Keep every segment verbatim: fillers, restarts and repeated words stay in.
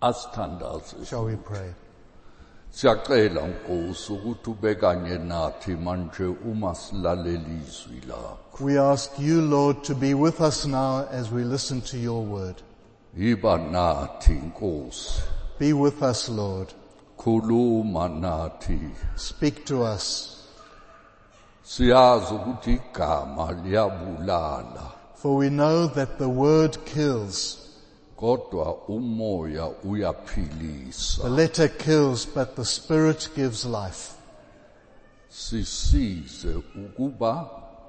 Asithandaze. Shall we pray? Siyacela Nkosi ukuthi ube kanye nathi manje uma silalela izwi lakho. We ask you, Lord, to be with us now as we listen to your word. Iba nathi Nkosi. Be with us, Lord. Khuluma nathi. Speak to us. Siyazi ukuthi igama liyabulala. For we know that the word kills. Kodwa umoya uyaphilisa. The letter kills, but the spirit gives life. Sisize ukuba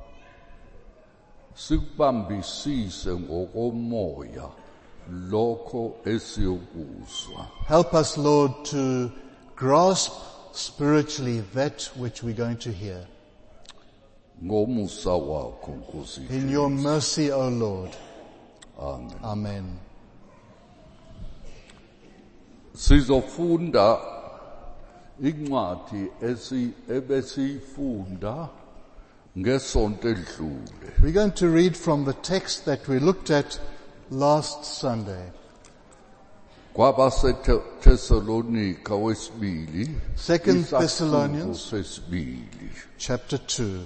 sikubambisise ngokomoya lokho esiyokuzwa. Help us, Lord, to grasp spiritually that which we're going to hear. Ngomusa wakho Nkosi. In your mercy, O Lord. Amen. Amen. Sizofunda incwadi esi ebesifunda ngesonto edlule. We're going to read from the text that we looked at last Sunday. KwabaseThessalonika wesibili. Second Thessalonians sesibili. chapter two.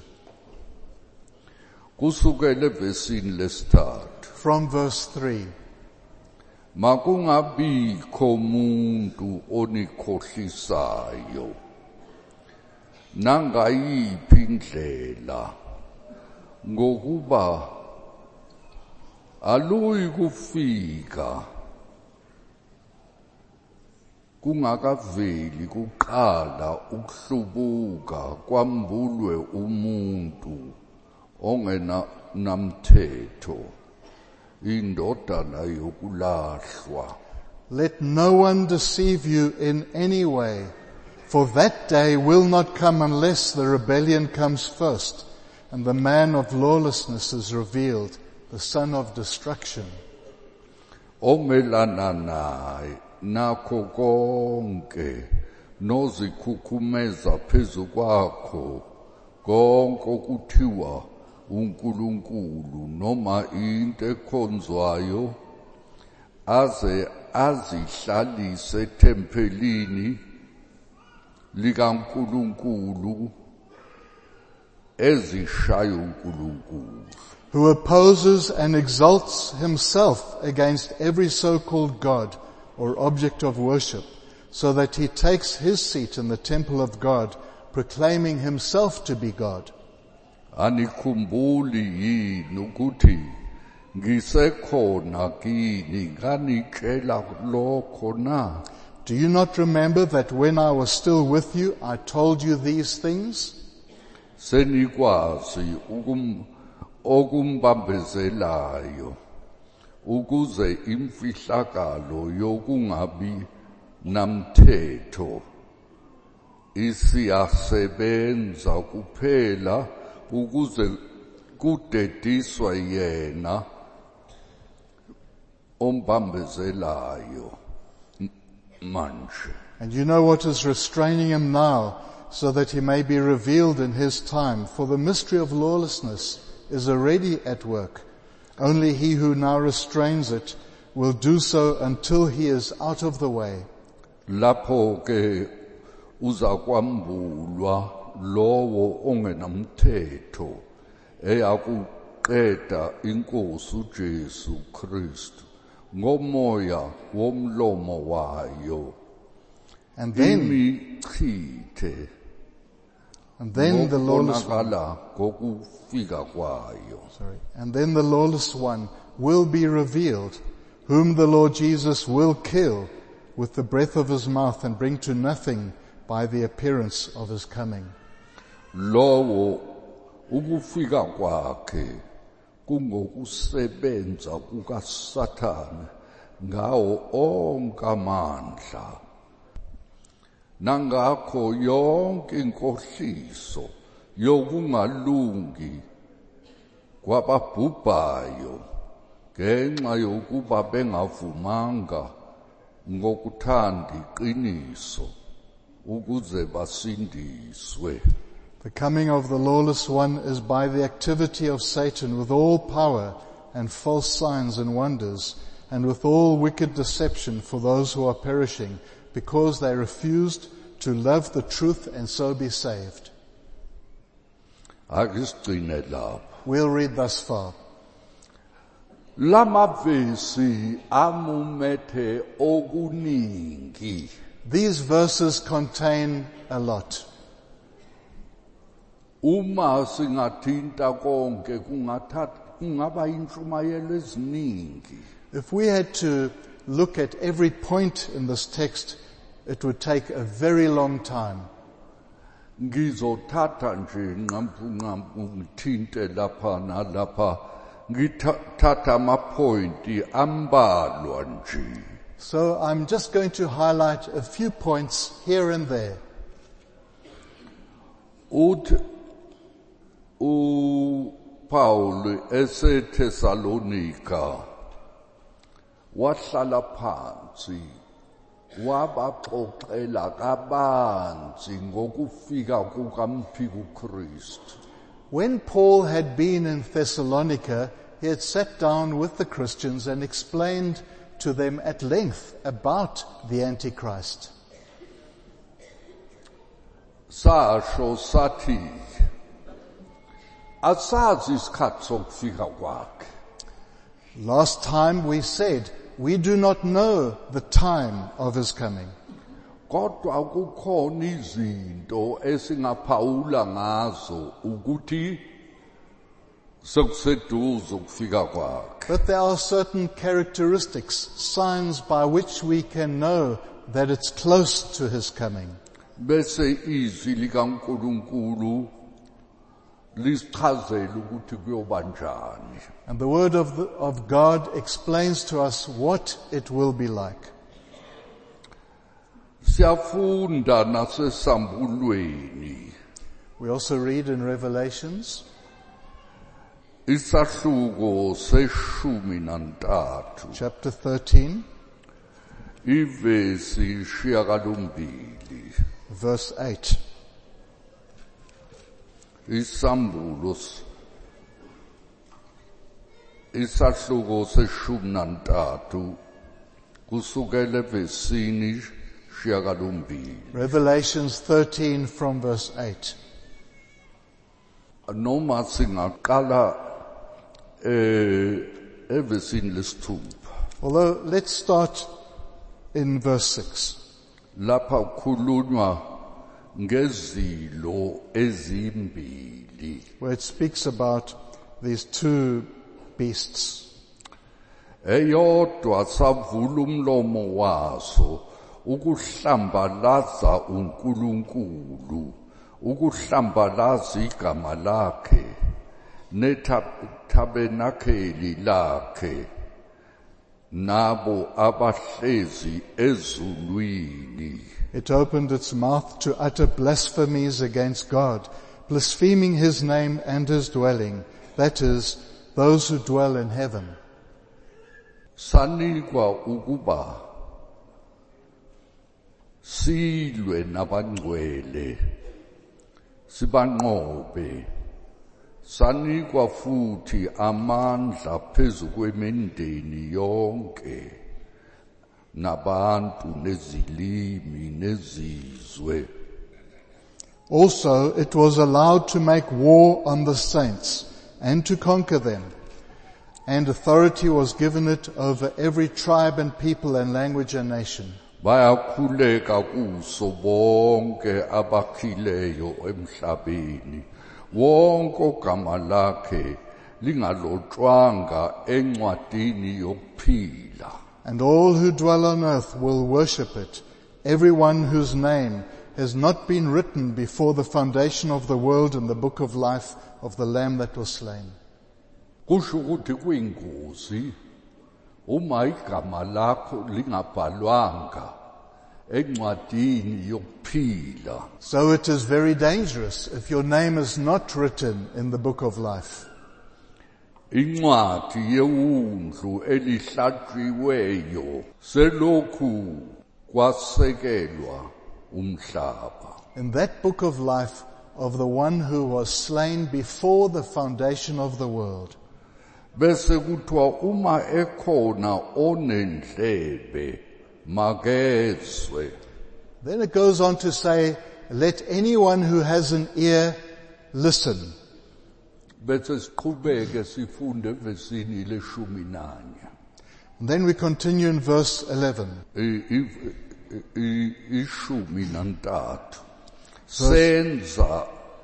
Kusukela evesini lesithathu. From verse three. Makungabikho umuntu onikhohlisayo nangayiphi indlela ngokuba aluyi kufika kungakaveli kuqala ukuhlubuka kwambulwe umuntu ongena namthetho indodana yokulahlwa. Let no one deceive you in any way, for that day will not come unless the rebellion comes first, and the man of lawlessness is revealed, the son of destruction. Omelana naye nakho konke nozikhukhumeza phezu kwakho konke okuthiwa uNkulunkulu noma into ekhonzwayo aze azihlalise tempelini likaNkulunkulu ezishayo uNkulunkulu. Who opposes and exalts himself against every so-called God or object of worship, so that he takes his seat in the temple of God, proclaiming himself to be God. Anikhumbuli yini ukuthi ngisekhona kini nganikela lokho na? Do you not remember that when I was still with you, I told you these things? Senikwazi ukum okumbambezelayo ukuze imfihlakalo yokungabi namthetho isiyasebenza kuphela ukuze kudediswe yena ombambezelayo manje. And you know what is restraining him now, so that he may be revealed in his time. For the mystery of lawlessness is already at work. Only he who now restrains it will do so until he is out of the way. Lapho ke uzakwambulwa lowo ongenamthetho eyakuqeda inkosi uJesu Kristu ngomoya womlomo wayo. And then, imichithe and then the lawless one, ngokufika kwayo. sorry, and then the lawless one will be revealed, whom the Lord Jesus will kill with the breath of his mouth and bring to nothing by the appearance of his coming. Lowo ukufika kwakhe kungokusebenza kukaSathane ngawo onke amandla, nangakho yonke inkohliso yokungalungi kwababhubhayo ngenxa yokuba bengavumanga ngokuthanda iqiniso ukuze basindiswe. The coming of the lawless one is by the activity of Satan with all power and false signs and wonders, and with all wicked deception for those who are perishing, because they refused to love the truth and so be saved. Akusigcine lapho. We'll read thus far. Lamavesi amumethe okuningi. These verses contain a lot. Uma singathinta konke kungathatha kungaba intshumayelo eziningi. If we had to look at every point in this text, it would take a very long time. Ngizothatha nje nqampu nqampu ngithinte lapha nalapha ngithatha ama-point ambalwa nje. So I'm just going to highlight a few points here and there. Uthi uPaul eseThessalonika wahlala phansi wabaxoxela kabanzi ngokufika kukaMphiko uKristu. When Paul had been in Thessalonica, he had sat down with the Christians and explained to them at length about the Antichrist. Sasho sathi asazi isikhathi sokufika kwakhe. Last time we said we do not know the time of his coming. Kodwa kukhona izinto esingaphawula ngazo ukuthi sekuseduze ukufika kwakhe. But there are certain characteristics, signs by which we can know that it's close to his coming. Bese izwi likaNkulunkulu lisichazela ukuthi kuyoba njani. And the word of, the, of God explains to us what it will be like. Siyafunda nasesambulweni We also read in Revelations, isahluko seshumi nantathu chapter thirteen, ivesi shiyagalombili verse eight. isambulo isahluko seshumi nantathu kusukela evesini shiyagalombili. Revelations thirteen from verse eight. Noma singaqala eh evesini lesithupha. Although, let's start in verse six. Lapha kukhulunywa ngezilo ezimbili. Where it speaks about these two beasts. Eyodwa savula umlomo waso ukuhlambalaza uNkulunkulu, ukuhlambalaza igama lakhe nethabenakeli lakhe nabo abahlezi ezulwini. It opened its mouth to utter blasphemies against God, blaspheming his name and his dwelling, that is, those who dwell in heaven. Sanikwa ukuba silwe nabangcwele, sibanqobe. Sanikwa futhi amandla phezu kwemindeni yonke, nabantu nezilimi nezizwe. Also, it was allowed to make war on the saints and to conquer them, and authority was given it over every tribe and people and language and nation. Bayakhuleka kuso bonke abakhileyo emhlabeni, wonke ogama lakhe lingalotshwanga encwadini yokuphila. And all who dwell on earth will worship it, everyone whose name has not been written before the foundation of the world in the book of life of the Lamb that was slain. Kusho ukuthi kuyingozi uma igama lakho lingabhalwanga encwadini yokuphila. So it is very dangerous if your name is not written in the book of life. Incwadi yewundlu elihlatshiweyo selokhu kwasekelwa umhlaba. In that book of life of the one who was slain before the foundation of the world. bese kuthiwa uma ekhona onendlebe makezwe. Then it goes on to say, let anyone who has an ear listen. Bese siqhubeke sifunde evesini leshumi nanye. And then we continue in verse eleven. I- i- i- Ishumi nantathu. Senza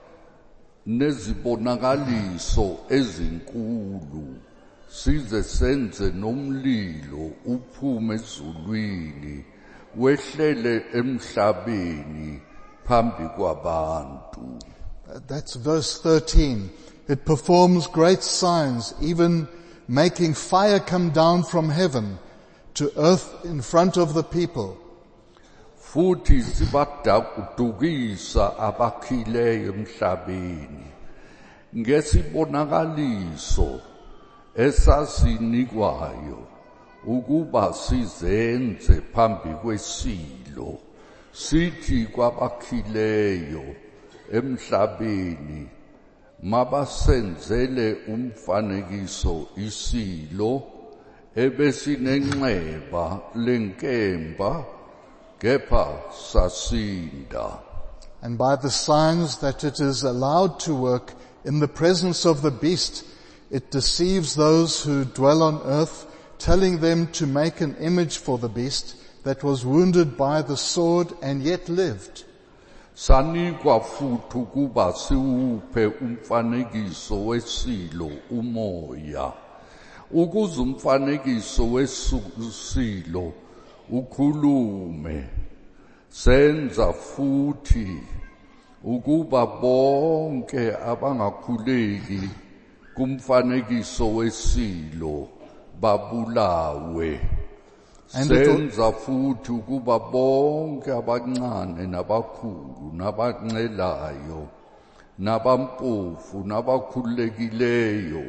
nezibonakaliso ezinkulu size senze nomlilo uphume ezulwini wehlele emhlabeni phambi kwabantu. Uh, That's verse thirteen. It performs great signs, even making fire come down from heaven to earth in front of the people. Futhi sibadukisa abakhileyo emhlabeni ngesibonakaliso esasinikwayo ukuba sizenze phambi kwesilo sithi kwabakhileyo emhlabeni mabasenzele umfanekiso isilo ebesinenxeba lenkemba kepha sasinda. And by the signs that it is allowed to work in the presence of the beast, it deceives those who dwell on earth, telling them to make an image for the beast that was wounded by the sword and yet lived. Sanikwa futhi ukuba siwuphe umfanekiso wesilo umoya, ukuze umfanekiso wesilo ukhulume. Senza futhi ukuba bonke abangakhuleki kumfanekiso wesilo babulawe. Senza futhi ukuba bonke abancane nabakhulu nabancelayo nabampofu nabakhululekileyo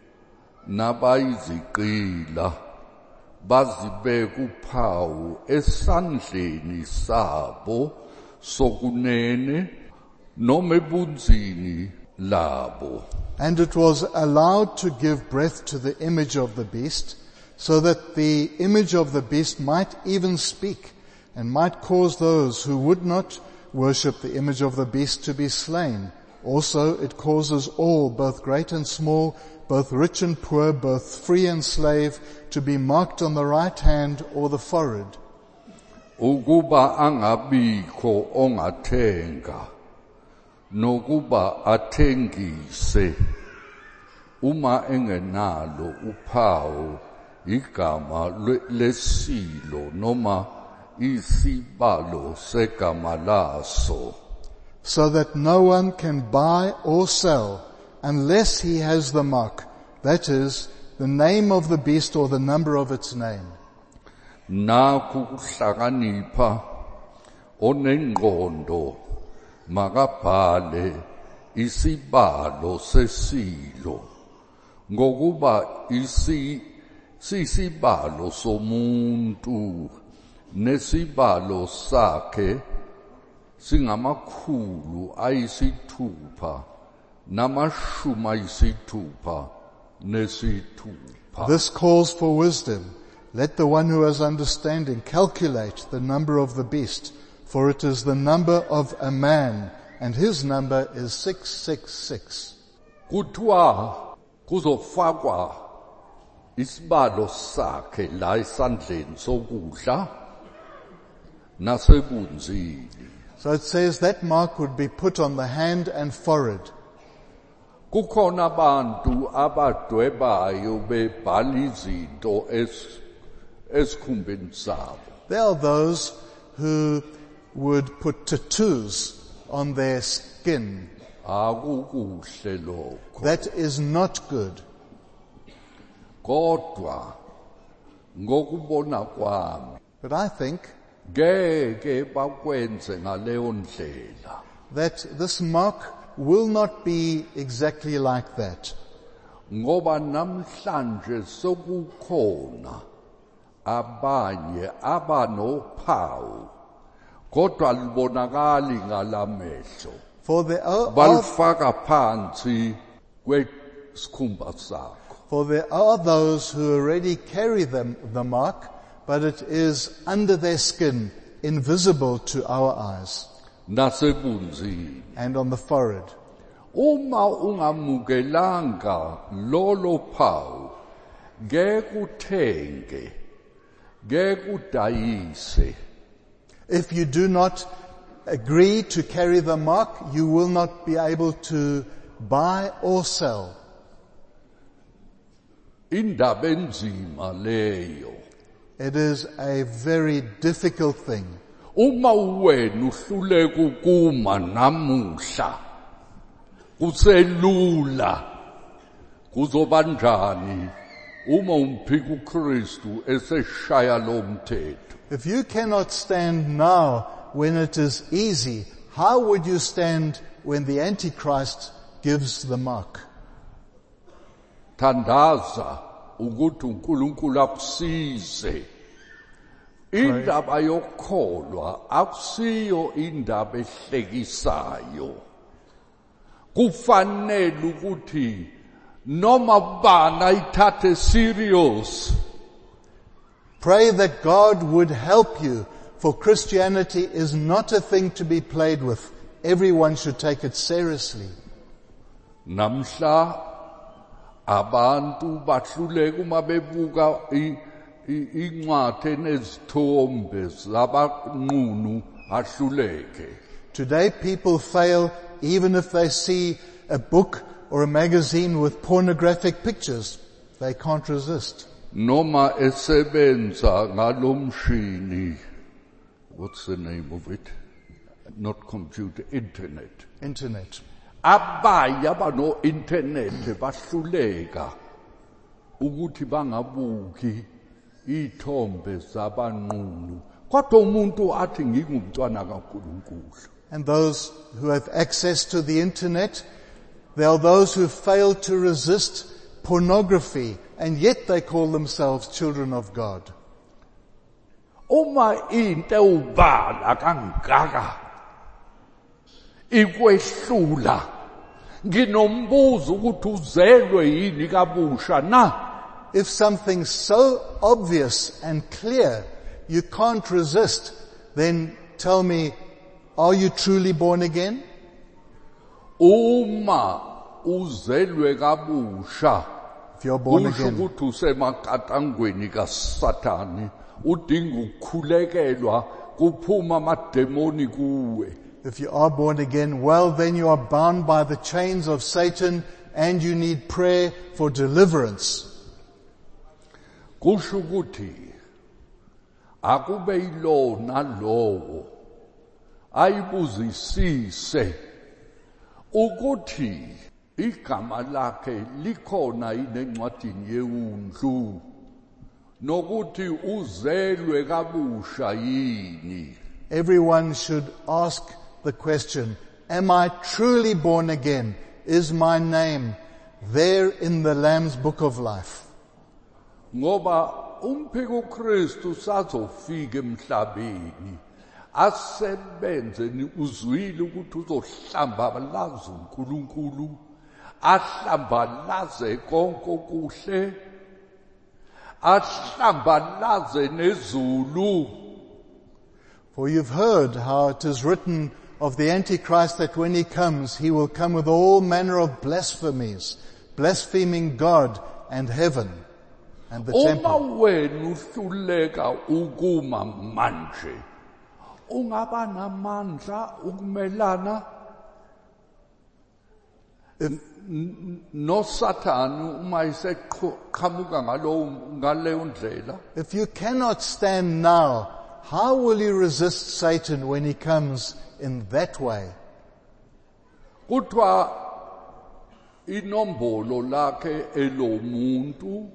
nabayiziqila bazibeka uphawu esandleni sabo sokunene noma ebunzini labo. And it was allowed to give breath to the image of the beast, so that the image of the beast might even speak, and might cause those who would not worship the image of the beast to be slain. Also it causes all, both great and small, both rich and poor, both free and slave, to be marked on the right hand or the forehead. Ukuba angabikho ongathenga nokuba athengise uma engenalo uphawu igama lesilo noma isibalo segama laso. So that no one can buy or sell unless he has the mark, that is, the name of the beast or the number of its name. Nakhu kuhlakanipha onengqondo makabhale isibalo sesilo ngokuba isi sisibalo somuntu nesibalo sakhe singamakhulu ayisithupha namashumi ayisithupha nesithupha. This calls for wisdom. Let the one who has understanding calculate the number of the beast, for it is the number of a man, and his number is six six six. Kuthiwa kuzofakwa isibalo sakhe la esandleni sokudla nasebunzini. So it says that mark would be put on the hand and forehead. Kukhona abantu abadwebayo bebhala izinto esikhumbeni sabo. There are those who would put tattoos on their skin. Akukuhle lokho. That is not good. Kodwa ngokubona kwami But I think ngeke bakwenze ngaleyo ndlela. that this mark will not be exactly like that. Ngoba namhlanje sokukhona abanye abanophawu kodwa libonakali ngalamehlo. For there are, are, Balifaka phansi kwesikhumba sakho. For there are those who already carry them, the mark, but it is under their skin, invisible to our eyes, nasebunzini. and on the forehead. Uma ungamukelanga lolo phawu, ngeke uthenge, ngeke udayise. If you do not agree to carry the mark, you will not be able to buy or sell. Indaba enzima leyo. It is a very difficult thing. Uma wena uhluleka ukuma namuhla, kuselula, kuzobanjani uma umphika uKristu eseshaya lo mthetho. If you cannot stand now when it is easy, how would you stand when the Antichrist gives the mark? Thandaza ukuthi uNkulunkulu akusize. Indaba yokholwa akusiyo indaba ehlekisayo. Kufanele ukuthi noma bana ithathe serious. Pray that God would help you, for Christianity is not a thing to be played with. Everyone should take it seriously. Namhla abantu bahluleka uma bebuka incwadi enezithombe zabanqunu ahluleke. Today people fail even if they see a book or a magazine with pornographic pictures. They can't resist. Noma esebenza ngalomshini, what's the name of it? Not computer, internet. Internet. Abaya bano internet bahluleka ukuthi bangabuki ithombe zabanqunu. Kodwa umuntu athi ngingumntwana kaNkulunkulu. And those who have access to the internet, there are those who fail to resist pornography, and yet they call themselves children of God. Uma into ubala kangaka ikwehlula, nginombuzo ukuthi uzelwe yini kabusha na? If something so obvious and clear you can't resist, then tell me, are you truly born again? Uma uzelwe kabusha, If you're born kusho again, ukuthi usemakatangweni kaSathane, udinga ukukhulekelwa, kuphuma amademoni kuwe. if you are born again, well then you are bound by the chains of Satan and you need prayer for deliverance. Kusho ukuthi akube yilo nalowo ayibuzisise ukuthi igama lakhe likhona yini encwadini yeWundlu, nokuthi uzelwe kabusha yini. Everyone should ask the question, am I truly born again? Is my name there in the Lamb's Book of Life? Ngoba umphika uKristu sazofika emhlabeni asebenze, ni uzwile ukuthi uzohlamba lazo uNkulunkulu, ahlamba laze konke okuhle, ahlamba laze nezulu. For you've heard how it is written of the Antichrist that when he comes, he will come with all manner of blasphemies, blaspheming God and heaven and the Uma temple. wena uhluleka ukuma manje, ungaba namandla ukumelana noSathane uma iseqhamuka ngalo ngaleyo ndlela. If you cannot stand now, how will you resist Satan when he comes in that way? Kuthiwa inombolo lakhe elomuntu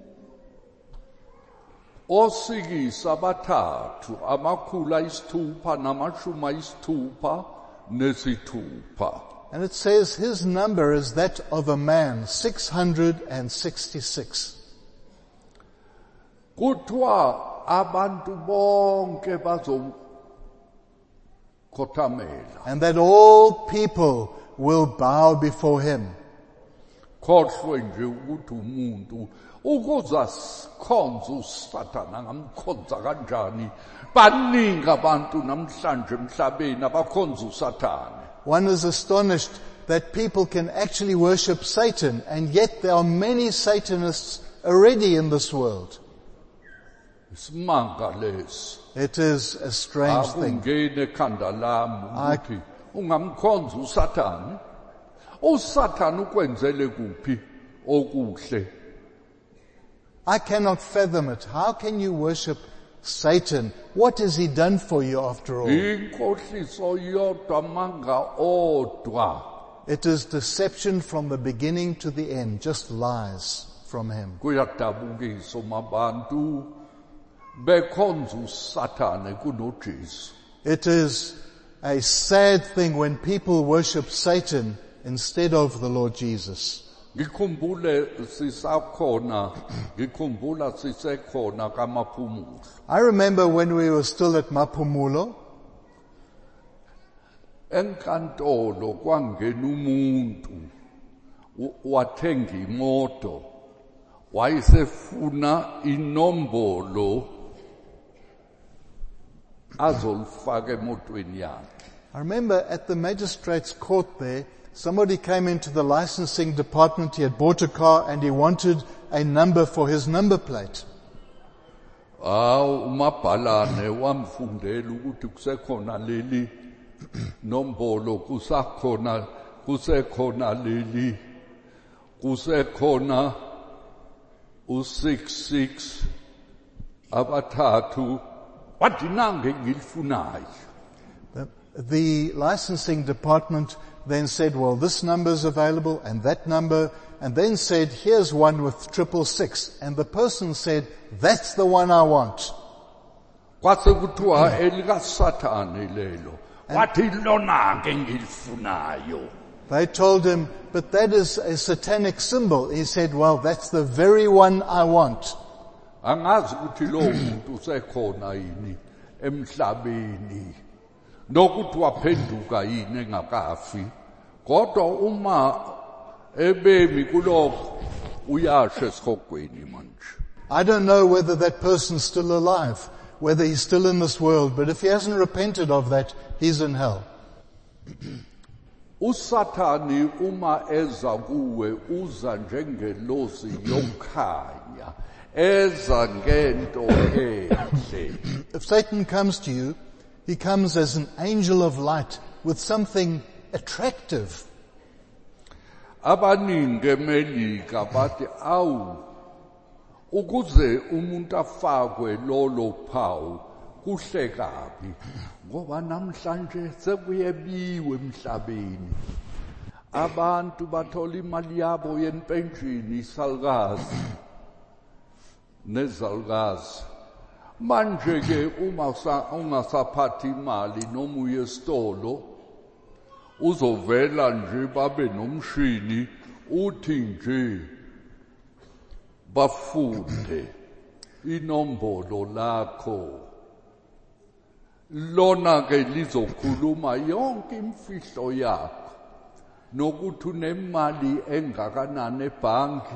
osikisa bathathu amakhulu ayisithupha namashumi ayisithupha nesithupha. And it says his number is that of a man, six hundred sixty-six. Kuthiwa abantu bonke bazokhothamela. And that all people will bow before him. khohlwe nje ukuthi umuntu ukuza sikhonza uSathane ngamkhonza kanjani. Baningi abantu namhlanje emhlabeni abakhonza uSathane. One is astonished that people can actually worship Satan, and yet there are many Satanists already in this world. Isimanga lesi. It is a strange thing. Akungene ekhanda lami ukuthi ungamkhonza uSathane. uSathane ukwenzele kuphi okuhle? I cannot fathom it. How can you worship Satan? What has he done for you after all? Inkohliso yodwa manga odwa. It is deception from the beginning to the end, just lies from him. Kuyadabukisa mabantu bekhonza uSathane kunoJesu. It is a sad thing when people worship Satan instead of the Lord Jesus. Ngikhumbule sisakhona, ngikhumbula sisekhona kaMaphumulo. I remember when we were still at Maphumulo, enkantolo kwangena umuntu wathenga imoto, wayesefuna inombolo azolifaka emotweni yakhe. I remember at the magistrate's court there, somebody came into the licensing department. He had bought a car and he wanted a number for his number plate. Ah, umabhalane wamfundela ukuthi kusekhona leli nombolo, kusakhona kusekhona leli, kusekhona u six six abathathu wathi nange ngilifunayo. The, the licensing department then said, well, this number is available and that number, and then said, here's one with triple six. And the person said, that's the one I want. Kwase kuthiwa elikaSathane lelo, wathi lona ke ngilifunayo. They told him, but that is a satanic symbol. He said, well, that's the very one I want. Angazi ukuthi lo muntu usekhona yini emhlabeni, nokuthi waphenduka yini engakafi. Kodwa uma ebemi kulokho uyasha esikhogweni manje. I don't know whether that person's still alive, whether he's still in this world, but if he hasn't repented of that, he's in hell. uSathane uma eza kuwe uza njengelozi yokukhanya, eza ngento enhle. If Satan comes to you, he comes as an angel of light with something attractive. Abaningi eMelika bathi awu ukuze umuntu afakwe lolo phawu kuhle kabi, ngoba namhlanje sekuyebiwe emhlabeni. Abantu bathola imali yabo yenpenshini isalukazi nezalukazi. Manje ke uma ungasaphathi imali noma uye esitolo, uzovela nje babe nomshini uthi nje bafunde inombolo lakho, lona ke lizokhuluma yonke imfihlo yakho, nokuthi unemali engakanani ebhanki,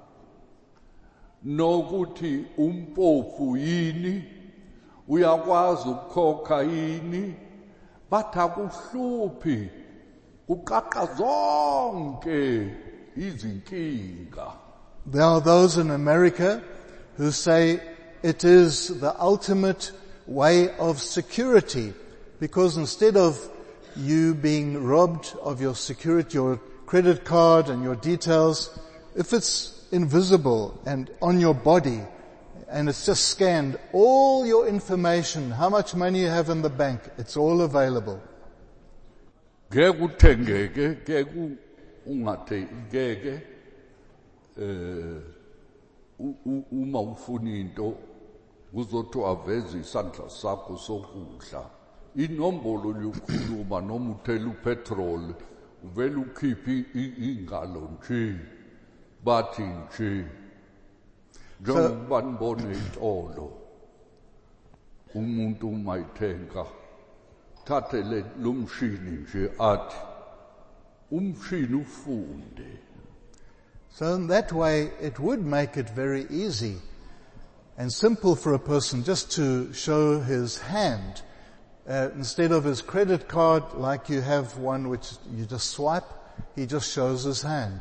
nokuthi umpofu yini, uyakwazi ukukhokha yini. Bathi akuhluphi, kuqaqa zonke izinkinga. There are those in America who say it is the ultimate way of security, because instead of you being robbed of your security, your credit card and your details, if it's invisible and on your body and it's just scanned, all your information, how much money you have in the bank, it's all available. Ngeke uthengeke, ngeke ungathengeke eh uma ufuna into kuzothi aveze isandla sakho sokudla. Inombolo yokukhuluma noma uthela upetrol, uvela ukhiphi ingalo nje, bathi nje njengoba nibone itolo umuntu umayithenga thathe le lumshini nje athi umshini ufunde. So in that way, it would make it very easy and simple for a person just to show his hand. Uh, instead of his credit card, like you have one which you just swipe, he just shows his hand.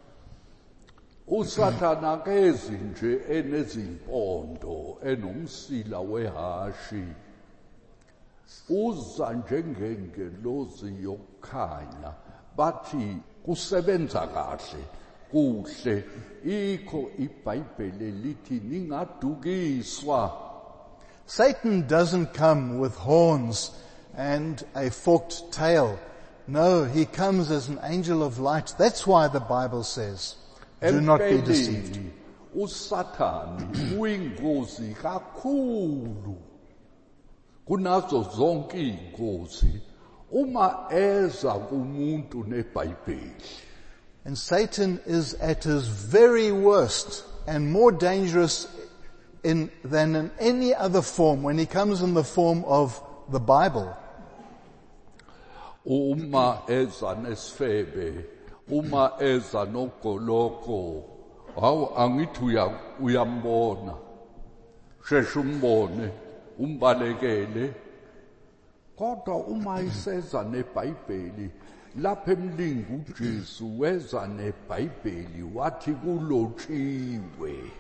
Usathana akezi nje enezimpondo enomsila wehashi. Uza njengengelozi yokukhanya bathi kusebenza kahle kuhle ikho iBhayibheli lithi ningadukiswa. Satan doesn't come with horns and a forked tail. No, he comes as an angel of light. That's why the Bible says, do not be deceived. Usathani uyingozi kakhulu kunazo zonke ingozi uma eza kumuntu neBhayibheli. And Satan is at his very worst and more dangerous in, than in any other form when he comes in the form of the Bible. Uma eza nesifebe, uma eza nogoloko, hawu angithi uyambona, sheshe umbone, umbalekele. Kodwa uma iseza neBhayibheli, lapha emlingo uJesu weza neBhayibheli wathi kulotshiwe.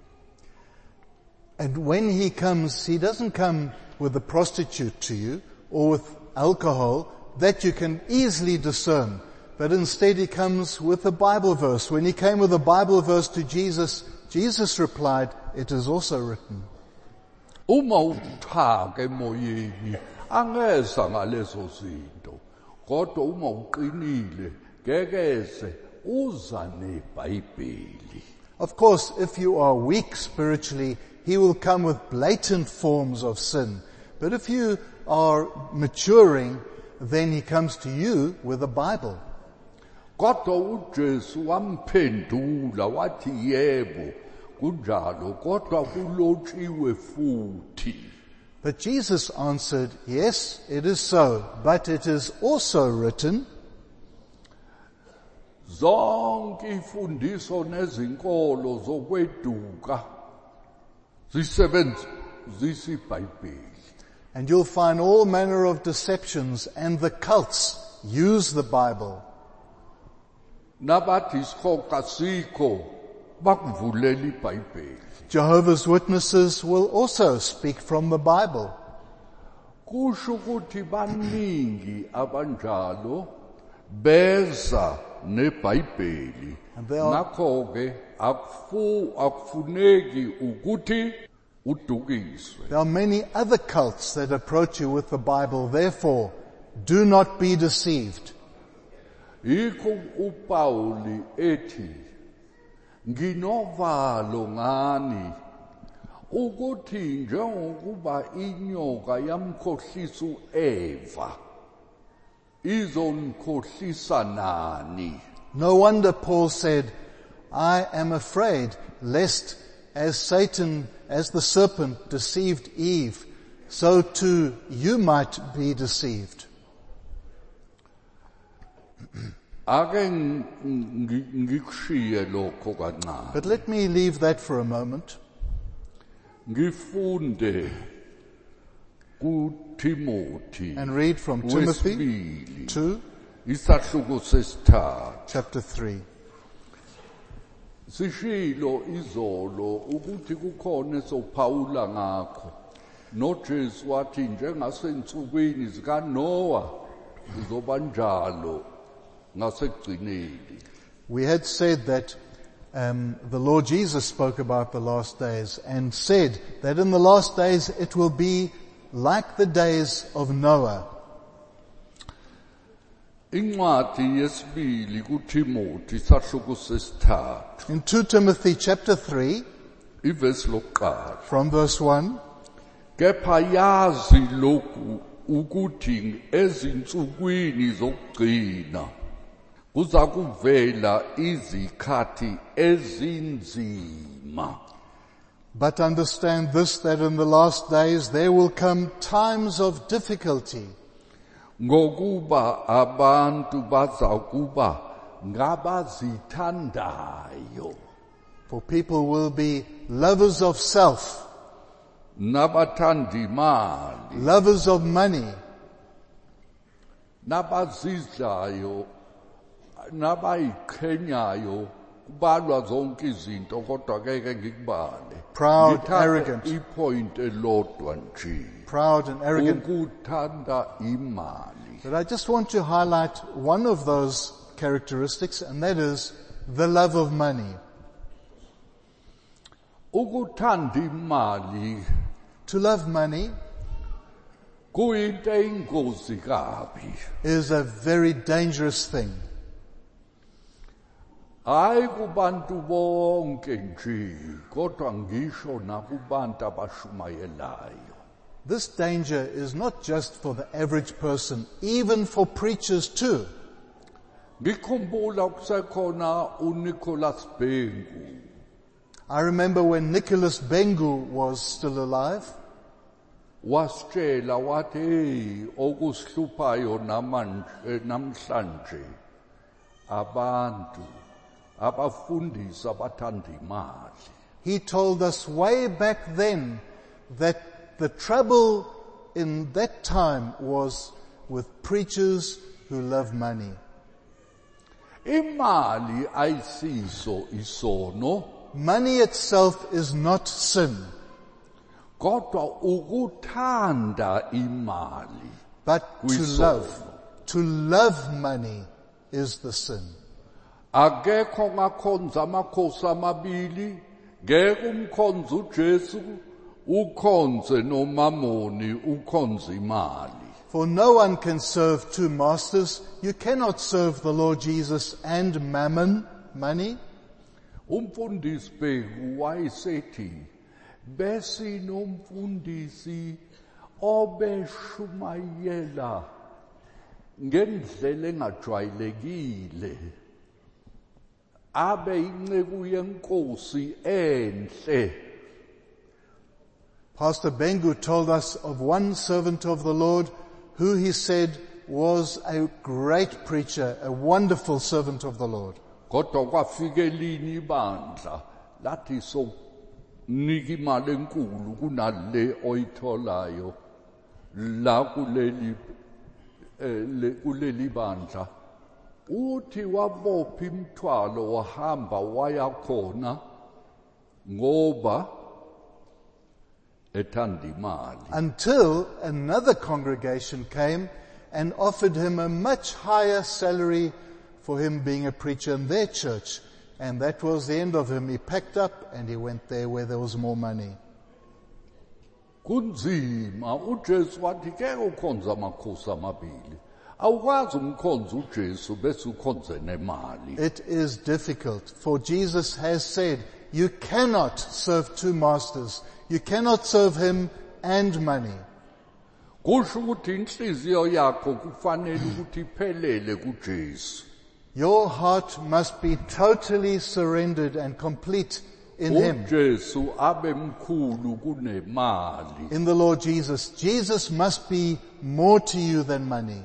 And when he comes, he doesn't come with a prostitute to you or with alcohol that you can easily discern. But instead he comes with a Bible verse. When he came with a Bible verse to Jesus, Jesus replied, it is also written. Uma uthaka emoyeni angeza ngalezo zinto. Kodwa uma uqinile ngekeze uza neBhayibheli. Of course, if you are weak spiritually, he will come with blatant forms of sin. But if you are maturing, then he comes to you with a Bible. Kodwa uJesu wamphendula wathi yebo kunjalo kodwa kulotshiwe futhi. But Jesus answered, yes, it is so, but it is also written, zonke imfundiso nezinkolo zokweduka zisebenzisa iBhayibheli. and you'll find all manner of deceptions, and the cults use the Bible. Nabathi isikhoka sikho bakuvulela iBhayibheli. Jehovah's Witnesses will also speak from the Bible. Kusho ukuthi baningi abanjalo beza neBhayibheli. Ngakho ke akufu akufuneki ukuthi udukiswe. There are many other cults that approach you with the Bible. Therefore, do not be deceived. Yikho uPauli ethi nginovalo ngani ukuthi njengokuba inyoka yamkhohlisa uEva izonkhohlisa nani. No wonder Paul said, I am afraid lest as Satan, as the serpent deceived Eve, so too you might be deceived. Ake ngikushiye lokho kancane. But let me leave that for a moment. Ngifunde kuTimothy And read from Timothy two, isahluko sesithathu. chapter three. Sishilo izolo ukuthi kukhona sophawula ngakho. NoJesu wathi njengasensukwini zikaNoah uzoba njalo ngasekugcineni. We had said that um, the Lord Jesus spoke about the last days and said that in the last days it will be like the days of Noah. Incwadi yesibili kuTimothy isahluko sesithathu. In two Timothy chapter three, Ivesi lokuqala. from verse one, Kepha yazi lokhu ukuthi ezinsukwini zokugcina kuza kuvela izikhathi ezinzima. but understand this, that in the last days there will come times of difficulty, Ngokuba abantu bazakuba ngabazithandayo, For people will be lovers of self, nabathanda imali, lovers of money, nabazidlayo, nabayiqhenyayo, kubalwa zonke izinto kodwa keke ngikubale. Proud, Ngithathe arrogant. ipoint elodwa nje. proud and arrogant. Ukuthanda imali. But I just want to highlight one of those characteristics, and that is the love of money. Ukuthanda imali To love money kuyinto eyingozi kabi. is a very dangerous thing. Hayi kubantu bonke nje, kodwa ngisho nakubantu abashumayelayo. This danger is not just for the average person, even for preachers too. Ngikhumbula kusekhona uNicholas Bengu. I remember when Nicholas Bengu was still alive, Wasitshela wathi hey okusihluphayo namanje namhlanje abantu abafundisi abathanda imali. he told us way back then that the trouble in that time was with preachers who love money. Imali ayisiso isono, Money itself is not sin, kodwa ukuthanda imali but to Kuyisono. love, to love money is the sin. akekho ngakhonza amakhosi amabili, ngeke umkhonze uJesu ukhonze noMamoni ukhonze imali. For no one can serve two masters. You cannot serve the Lord Jesus and mammon, money. Umfundisi Bhengu wayesethi besinomfundisi obeshumayela ngendlela engajwayelekile, abe inceku yenkosi enhle. Pastor Bengu told us of one servant of the Lord who he said was a great preacher, a wonderful servant of the Lord. Kodwa kwafika elinye ibandla lathi so nika imali enkulu kunale oyitholayo la kuleli eh, le- kuleli bandla. Uthi wabopha imithwalo wahamba waya khona ngoba ethanda imali. Until another congregation came and offered him a much higher salary for him being a preacher in their church. And that was the end of him. He packed up and he went there where there was more money. Kunzima, uJesu wathi ke ukhonza amakhosi amabili. Awukwazi umkhonza uJesu bese ukhonze nemali. It is difficult, for Jesus has said, you cannot serve two masters. You cannot serve him and money. Kusho ukuthi inhliziyo yakho kufanele ukuthi iphelele kuJesu. Your heart must be totally surrendered and complete in him, uJesu abe mkhulu kunemali. in the Lord Jesus. Jesus must be more to you than money.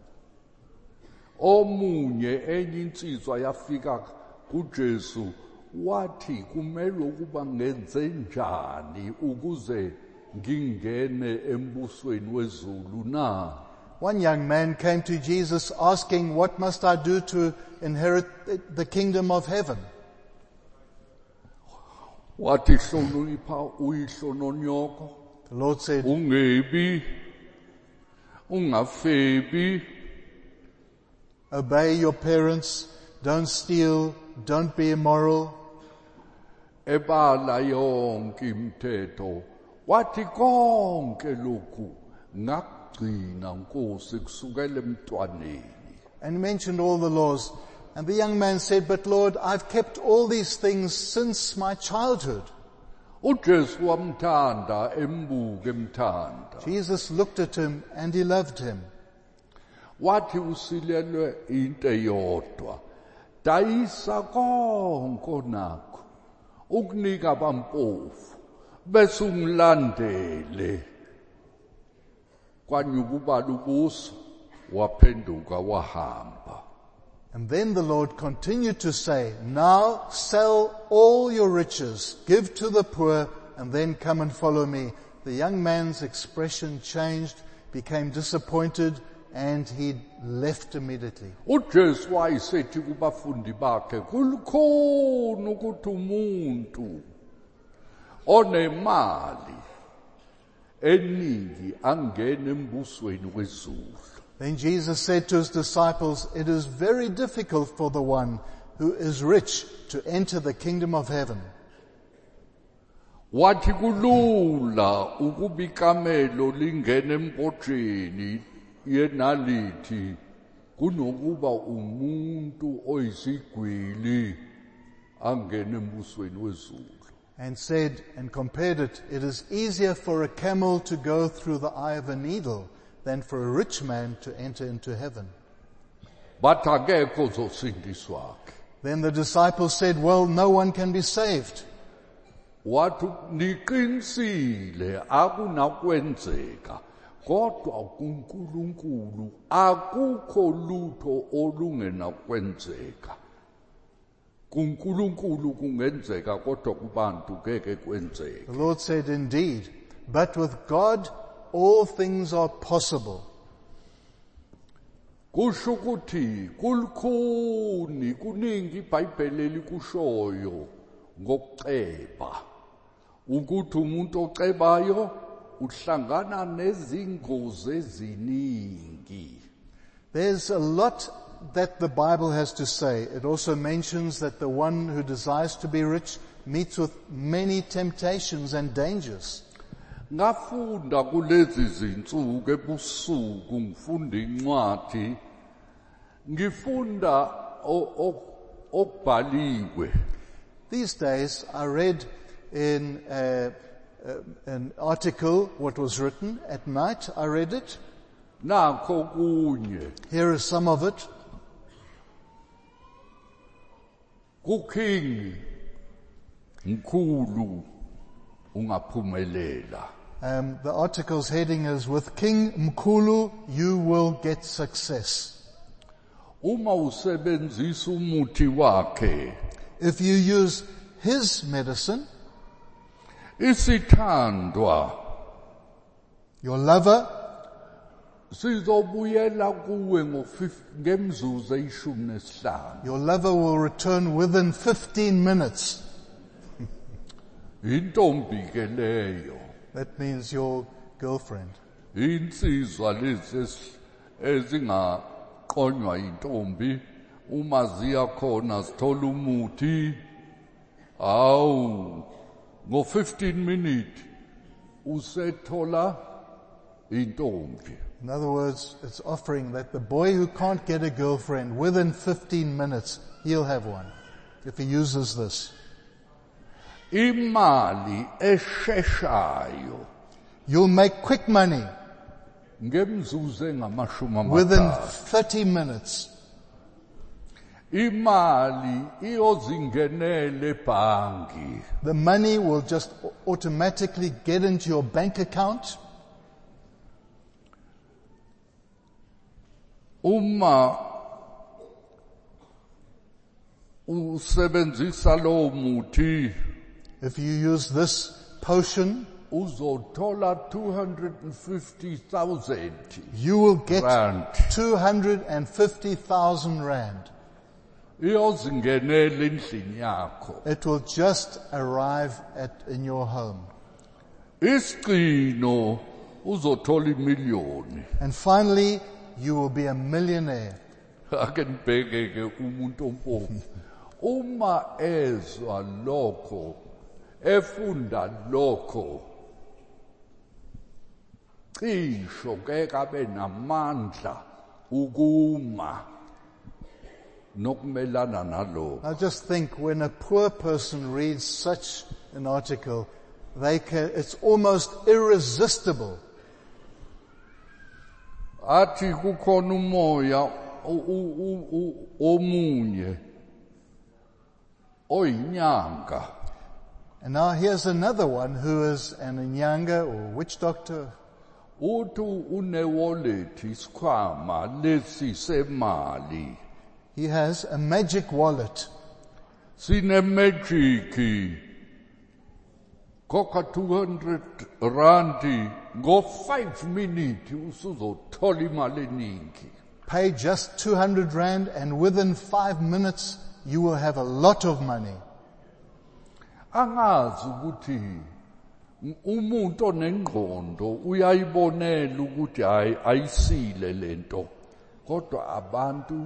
Omunye enye insizwa yafika kuJesu wathi kumele ukuba ngenze njani ukuze ngingene embusweni wezulu na. One young man came to Jesus asking, what must I do to inherit the kingdom of heaven? Wathi hlonipha uyihlo nonyoko, The Lord said, ungebi, ungafebi, obey your parents, don't steal, don't be immoral. ebala yonke imithetho. Wathi konke lokhu ngakugcina Nkosi kusukela emntwaneni. And he mentioned all the laws. And the young man said, but Lord, I've kept all these things since my childhood. uJesu wamthanda embuka emthanda. Jesus looked at him and he loved him. Wathi usilelwe into eyodwa, dayisa konke nakho ukunika abampofu bese ungilandele. Kwanyuka ubala ubuso waphenduka wahamba. And then the Lord continued to say, now sell all your riches, give to the poor, and then come and follow me. The young man's expression changed, became disappointed, and he left immediately. uJesu wayesethi kubafundi bakhe kulikhona ukuthi umuntu onemali eningi angene embusweni wezulu. Then Jesus said to his disciples, it is very difficult for the one who is rich to enter the kingdom of heaven. Wathi kulula ukuba ikamelo lingene empotsheni yenalithi kunokuba umuntu oyisigwili angene embusweni wezulu. And said and compared it, it is easier for a camel to go through the eye of a needle than for a rich man to enter into heaven. Bathi akekho ozosindiswa ke. Then the disciples said, well, no one can be saved. Wathi niqinisile akunakwenzeka kodwa kuNkulunkulu akukho lutho olungenakwenzeka. kuNkulunkulu kungenzeka kodwa kubantu ngeke kwenzeke. The Lord said, indeed, but with God all things are possible. Kusho ukuthi kulikhuni kuningi iBhayibheli likushoyo ngokuceba. Ukuthi umuntu ocebayo uhlangana nezingozi eziningi. There's a lot that the Bible has to say. It also mentions that the one who desires to be rich meets with many temptations and dangers. Ngafunda kulezi zinsuku ebusuku ngifunda incwadi ngifunda okubhaliwe. These days I read in uh, uh, an article what was written at night. I read it. Nakho kunye Here is some of it. kuKing mkhulu ungaphumelela. Um, the article's heading is, with King Mkulu, you will get success. Uma usebenzisa umuthi wakhe If you use his medicine, isithandwa your lover, sizobuyela kuwe ngemzuzu eyishumi nesihlanu. your lover will return within fifteen minutes. Intombi ke leyo. That means your girlfriend. Insizwa lezi ezingaqonywa intombi uma ziya khona sithola umuthi awu ngo fifteen minutes usethola intombi. In other words, it's offering that the boy who can't get a girlfriend within fifteen minutes, he'll have one if he uses this. Imali esheshayo You'll make quick money ngemzuzu engamashumi within amathathu. thirty minutes. Imali iyozingenele ebhangi. The money will just automatically get into your bank account. Uma usebenzisa lo muthi If you use this potion, uzothola two hundred fifty thousand you will get rand. two hundred fifty thousand rand. Iyozingenela endlini yakho. It will just arrive at, in your home. Isigcino uzothola imiliyoni. And finally, you will be a millionaire. Ake nibheke ke umuntu ompompi. Uma ezwa lokho, efunda lokho, cisho ke kabe namandla ukuma nokumelana nalokho. Now just think, when a poor person reads such an article, they can, it's almost irresistible. Athi kukhona umoya omunye oyinyanga. And now here's another one who is an Inyanga or witch doctor. Uthi une wallet isikhwama lesi semali. He has a magic wallet. Sine magic. Koka two hundred randi. Go five minutes. Usuzothola imali eningi. Pay just two hundred rand and within five minutes you will have a lot of money. Angazi ukuthi umuntu onengqondo uyayibonela ukuthi hayi ayisile lento. Kodwa abantu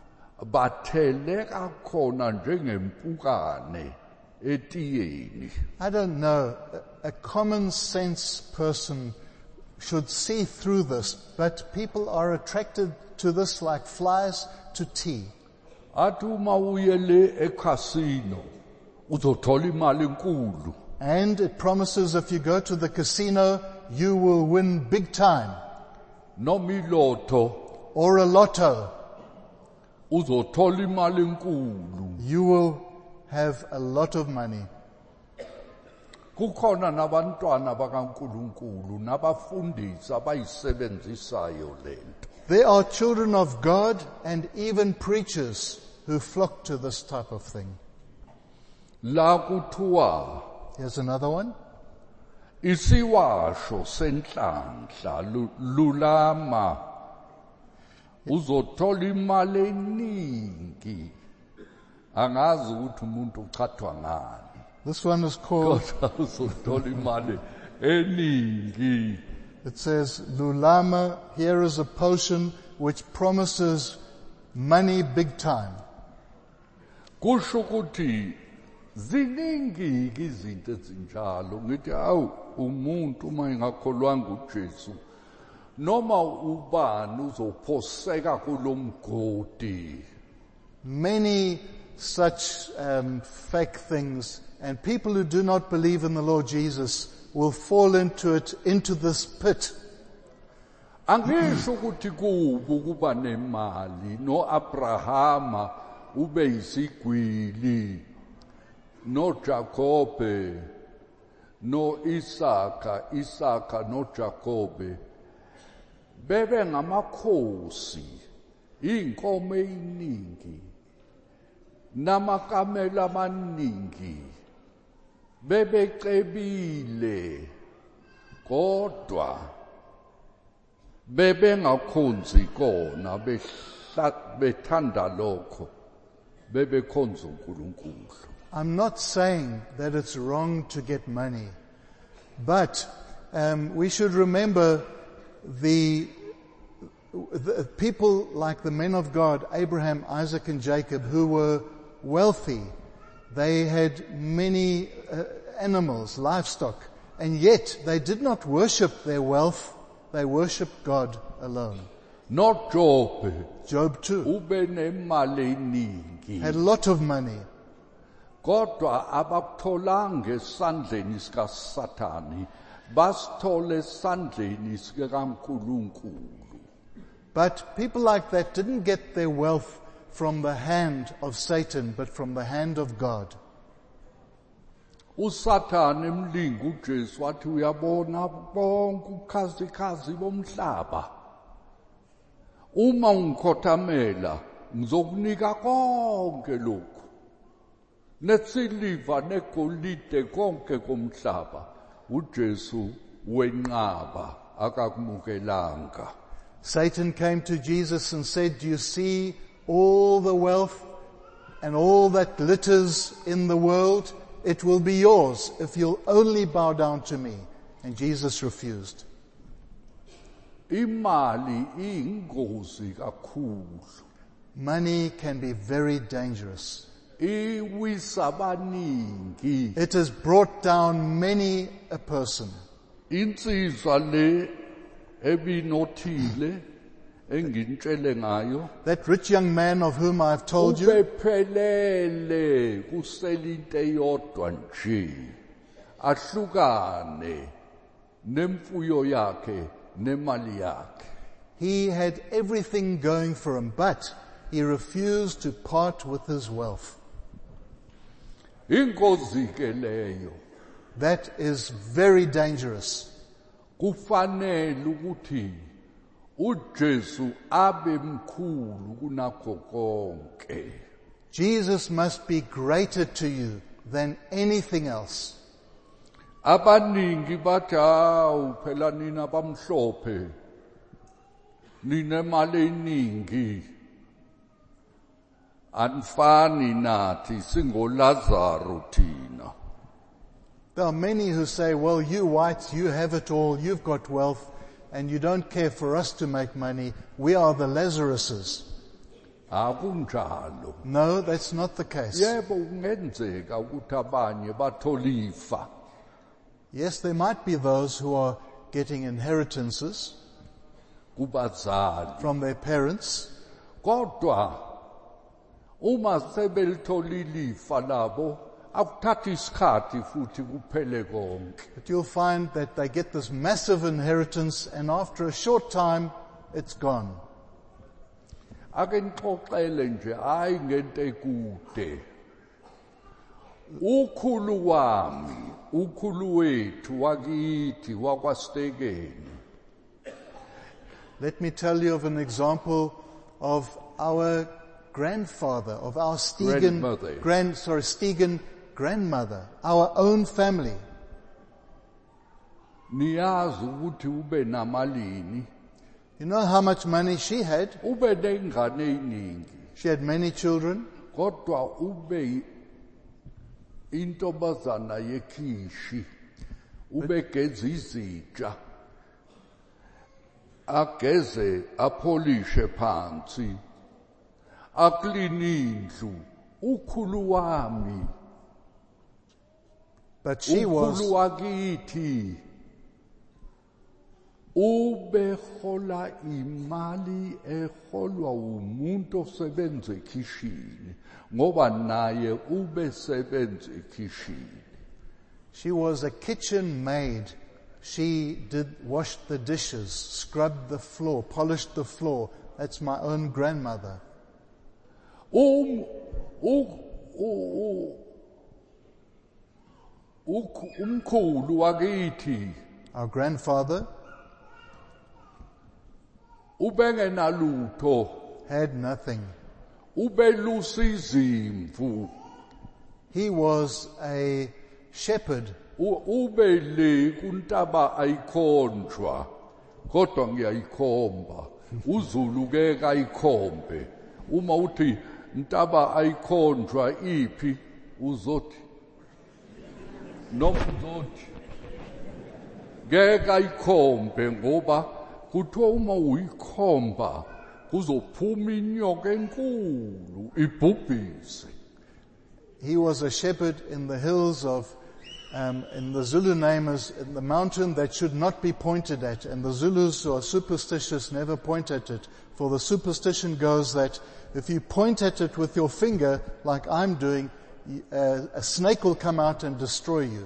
batheleka khona njengempukane etiyeni. I don't know, a, a common sense person should see through this, but people are attracted to this like flies to tea. Athi uma uyele eCasino uzothola imali enkulu. And it promises if you go to the casino, you will win big time. Noma iLotto Or a lotto. uzothola imali enkulu. You will have a lot of money. Kukhona nabantwana bakaNkulunkulu nabafundisi abayisebenzisayo lento. There are children of God and even preachers who flock to this type of thing. La kuthiwa Here's another one. isiwasho senhlanhla lu- lulama uzothola imali eningi. Angazi ukuthi umuntu uchathwa ngani. This one is called, Kodwa uzothola imali eningi. it says, Lulama, here is a potion which promises money big time. Kusho ukuthi ziningi izinto ezinjalo. Ngithi awu umuntu uma engakholwanga uJesu noma ubani uzophoseka kulomgodi. Many such um, fake things, and people who do not believe in the Lord Jesus will fall into it, into this pit. Angisho ukuthi kubi ukuba nemali. No Abrahama ube yisigwili. No Jacobe. No Isaka. Isaka no Jacobe. Bebe ngamakhosi. Inkomo eyiningi. Namakamela amaningi. Bebecebile. Kodwa bebe ngakhonzi kona bethanda lokho bebe khonza uNkulunkulu. I'm not saying that it's wrong to get money, but um, we should remember the, the people like the men of God, Abraham, Isaac and Jacob, who were wealthy. They had many uh, animals, livestock, and yet they did not worship their wealth. They worshiped God alone. Not Job. Job too Ube nemali eningi. had a lot of money, Kodwa abakutholanga esandleni sikaSathani, basithole esandleni sikaNkulunkulu. but people like that didn't get their wealth from the hand of Satan, but from the hand of God. uSathane emlinga uJesu wathi uyabona bonke ubukhazikhazi bomhlaba. Uma ungikhothamela ngizokunika konke lokhu. Nesiliva negolide konke komhlaba. uJesu wenqaba akakumukelanga. Satan came to Jesus and said, do you see all the wealth and all that glitters in the world? It will be yours if you'll only bow down to me. And Jesus refused. Imali iyingozi kakhulu. Money can be very dangerous. Iwisa abaningi. It has brought down many a person. Insizwa le ebinothile engintshele ngayo. That rich young man of whom I've told you, Ubephelele kusela into eyodwa nje. Ahlukane nemfuyo yakhe nemali yakhe. he had everything going for him, but he refused to part with his wealth. Ingozi ke leyo. That is very dangerous. Kufanele ukuthi uJesu abe mkhulu kunakho konke. Jesus must be greater to you than anything else. Abaningi bathi hawu phela nina bamhlophe ninemali eningi anifani nathi singoLazaro thina. There are many who say, well, you whites, you have it all, you've got wealth, and you don't care for us to make money. We are the Lazaruses. Akunjalo. No, that's not the case. Yebo kungenzeka ukuthi abanye batholifa. Yes, there might be those who are getting inheritances kubazali from their parents. Kodwa uma sebelitholile ifa labo akuthathi isikhathi futhi kuphele konke. But you'll find that they get this massive inheritance and after a short time, it's gone. Ake ngixoxele nje hayi ngento ekude. Ukhulu wami, ukhulu wethu wakithi wakwaStekeni. Let me tell you of an example of our grandfather, of our Stegen, Grandmother. grand, sorry, Stegen grandmother, our own family. Niyazi ukuthi ube namalini, You know how much money she had? ube nengane eziningi, She had many children, kodwa ube intobazana yekhishi, ube geza izitsha, ageze apholishe phansi, akline indlu, ukhulu wami, but she ukhulu was, wakithi, ube hola imali eholwa umuntu osebenza ekhishini ngoba naye ube sebenza ekhishini. she was a kitchen maid. She did wash the dishes, scrubbed the floor, polished the floor. That's my own grandmother. Um u- u- u- umkhulu wakithi Our grandfather ubengenalutho, had nothing. ubelusa izimvu, He was a shepherd. U- ube le kuntaba ayikhonjwa kodwa ngiyayikhomba uZulu ke kayikhombe uma uthi ntaba ayikhonjwa iphi uzothi noma uzothi ngeke ayikhombe ngoba kuthiwa uma uyikhomba kuzophuma inyoka enkulu ibhubhise. He was a shepherd in the hills of, um, in the Zulu name is in the mountain that should not be pointed at. And the Zulus who are superstitious never point at it. For the superstition goes that if you point at it with your finger, like I'm doing, uh, a snake will come out and destroy you.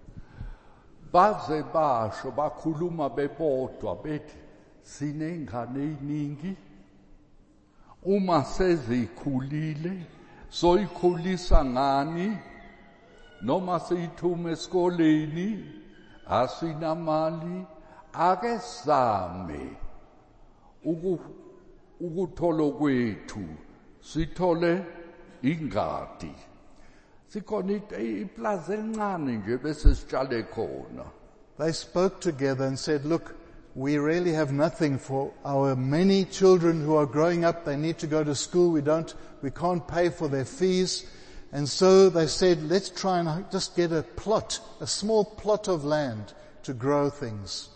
Baze basho bakhuluma bebodwa bethi sinengane eziningi uma sezikhulile soyikhulisa ngani noma siyithume esikoleni asinamali ake same uku ukuthola kwethu sithole ingadi sikhona iplaza elincane nje bese sitshale khona. They spoke together and said, look, we really have nothing for our many children who are growing up. They need to go to school. We don't, we can't pay for their fees. And so they said, let's try and just get a plot, a small plot of land to grow things.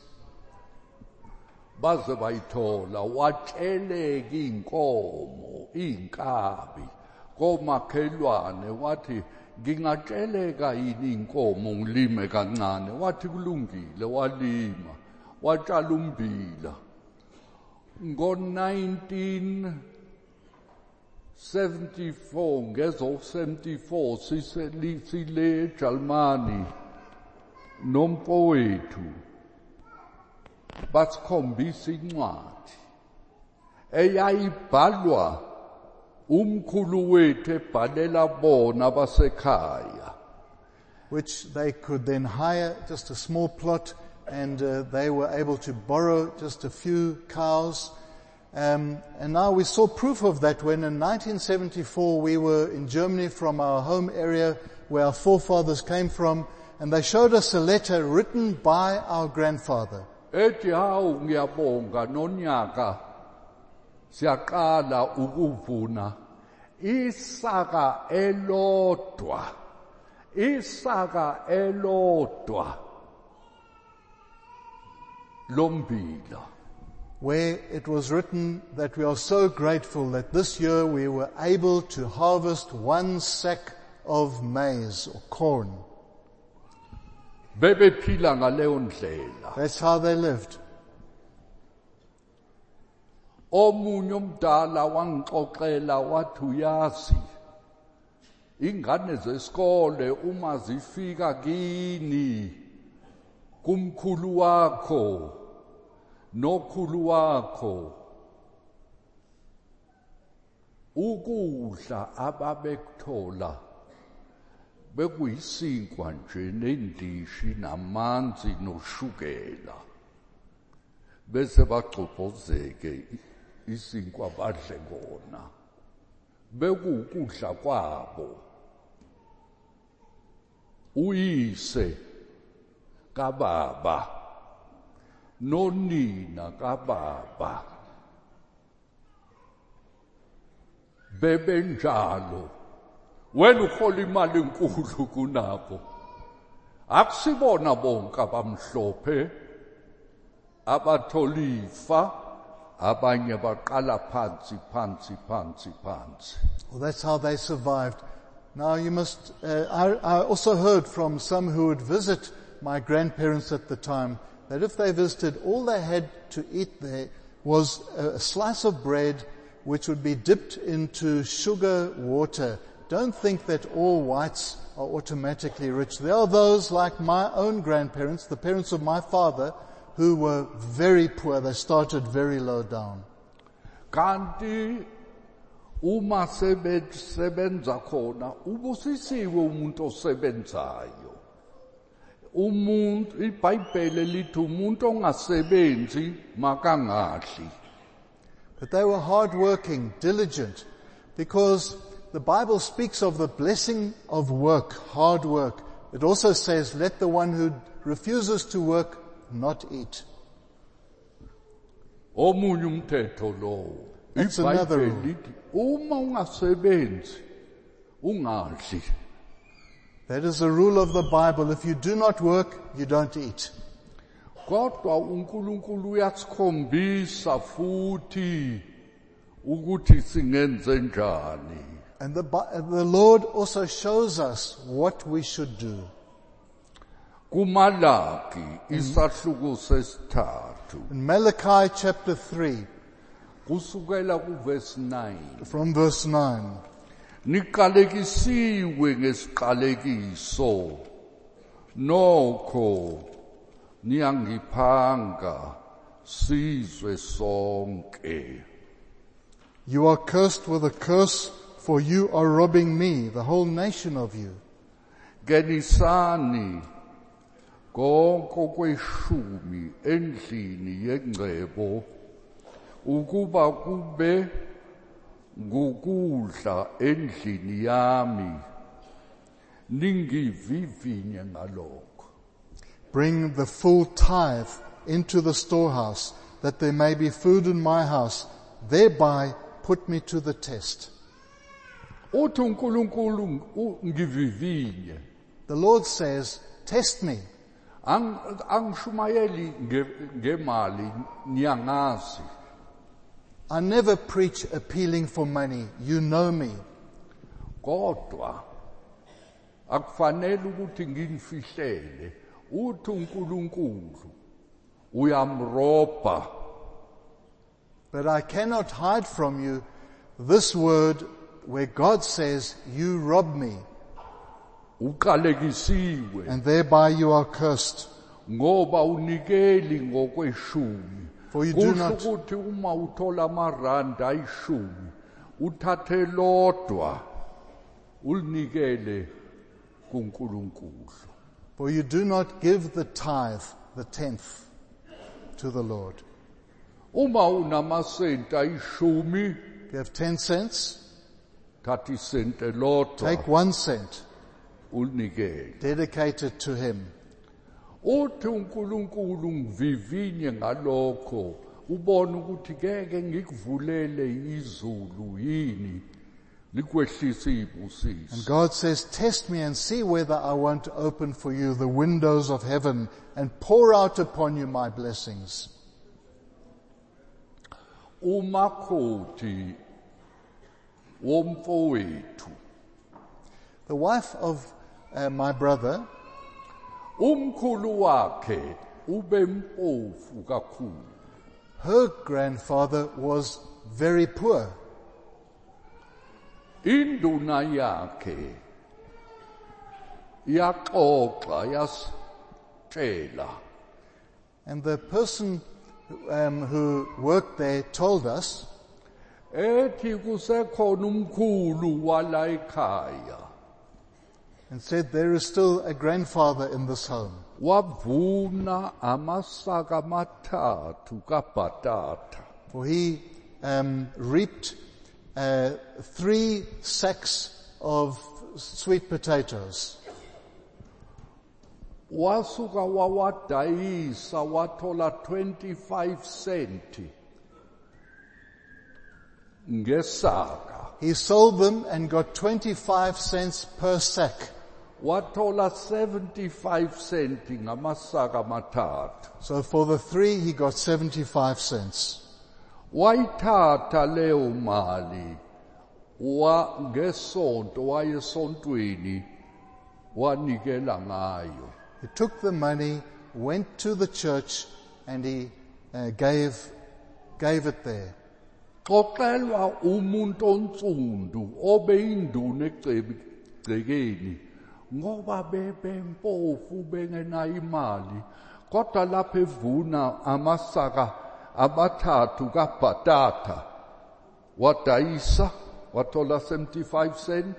Baze bayithola watsheleka inkomo inkabi komakhelwane wathi ngingatsheleka yini inkomo ngilime kancane wathi kulungile walima watshala umbila ngo nineteen seventy-four ngezo seventy-four sisele eJalimani nompowethu basikhombisa incwadi eyayibhalwa umkhulu wethu ebhalela bona basekhaya, which they could then hire just a small plot and uh, they were able to borrow just a few cows. Um, and now we saw proof of that when in nineteen seventy-four we were in Germany from our home area where our forefathers came from, and they showed us a letter written by our grandfather. Ethi hawu ngiyabonga nonyaka siyaqala ukuvuna isaka elodwa isaka elodwa lombila, where it was written that we are so grateful that this year we were able to harvest one sack of maize or corn. bebephila ngaleyo ndlela. That's how they lived. Omunye umdala wangixoxela wathi uyazi ingane zesikole uma zifika kini kumkhulu wakho nokhulu wakho ukudla ababekuthola bekuyisinkwa nje nendishi namanzi noshukela bese bagcobhozeke isinkwa badle kona bekukudla kwabo. Uyise kababa nonina kababa bebenjalo. Wena uhola imali enkulu kunabo. Akusibona bonke abamhlophe abatholifa abanye baqala phansi phansi phansi phansi. Well, that's how they survived. Now you must, uh, I, I also heard from some who would visit my grandparents at the time that if they visited, all they had to eat there was a slice of bread which would be dipped into sugar water. Don't think that all whites are automatically rich. There are those like my own grandparents, the parents of my father, who were very poor. They started very low down. Kanti uma sebenza khona ubusisiwe umuntu osebenzayo. Umuntu iBhayibheli lithi umuntu ongasebenzi makangadli. But they were hard-working, diligent, because the Bible speaks of the blessing of work, hard work. It also says, let the one who refuses to work not eat. Omunye umthetho lowo. That's another rule. iBhayibheli lithi uma ungasebenzi ungadli. That is a rule of the Bible. If you do not work, you don't eat. Kodwa uNkulunkulu uyasikhombisa futhi ukuthi singenze njani. And the, the Lord also shows us what we should do. Kumalaki isahluko sesithathu In Malachi chapter three, kusukela kuverse nine. from verse nine, Niqalekisiwe ngesiqalekiso nokho niyangiphanga sizwe sonke. you are cursed with a curse, for you are robbing me, the whole nation of you. Genisani konke okweshumi endlini yengcebo ukuba kube ngukudla endlini yami ningivivinye ngalokho. Bring the full tithe into the storehouse, that there may be food in my house. Thereby put me to the test. Uthi uNkulunkulu ngivivinye. The Lord says, test me. Ang angishumayeli ngemali niyangazi. I never preach appealing for money. You know me. Kodwa akufanele ukuthi nginifihlele. Uthi uNkulunkulu uyamroba. But I cannot hide from you this word where God says, you rob me, Uqalekisiwe and thereby you are cursed. ngoba unikeli ngokweshumi. For you do Kusho not, ukuthi uma uthola amaranda ayishumi uthathe lodwa ulinikele kuNkulunkulu. for you do not give the tithe the tenth to the Lord. Uma unamasenti ayishumi, If you have ten cents, thatha isenti elodwa take one cent, unikele. dedicate it to Him. Uthi uNkulunkulu ngivivinye ngalokho, ubone ukuthi keke ngikuvulele izulu yini likwehlisa izibusiso. And God says, test me and see whether I won't open for you the windows of heaven and pour out upon you my blessings. Umakhothi womfowethu, The wife of uh, my brother, umkhulu wakhe ubempofu kakhulu. her grandfather was very poor. Induna yakhe yaxoxa yasitshela And the person um, who worked there told us ethi kusekhona umkhulu wala ekhaya and said, there is still a grandfather in this home. wavuna amasaka amathathu kabhatata. For he um, reaped uh, three sacks of sweet potatoes. Wasuka wawadayisa wathola twenty-five centi ngesaka. He sold them and got twenty-five cents per sack. Wathola seventy-five centi ngamasaka amathathu. So for the three, he got seventy-five cents. Wayithatha leyo mali wa ngesonto wayesontweni wanikela ngayo. He took the money, went to the church, and he uh, gave, gave it there. Xoxelwa umuntu onsundu obeyinduna egcekeni ngoba bebempofu bengenayo imali, kodwa lapho evuna amasaka abathathu kabhatata wadayisa wathola seventy-five cent.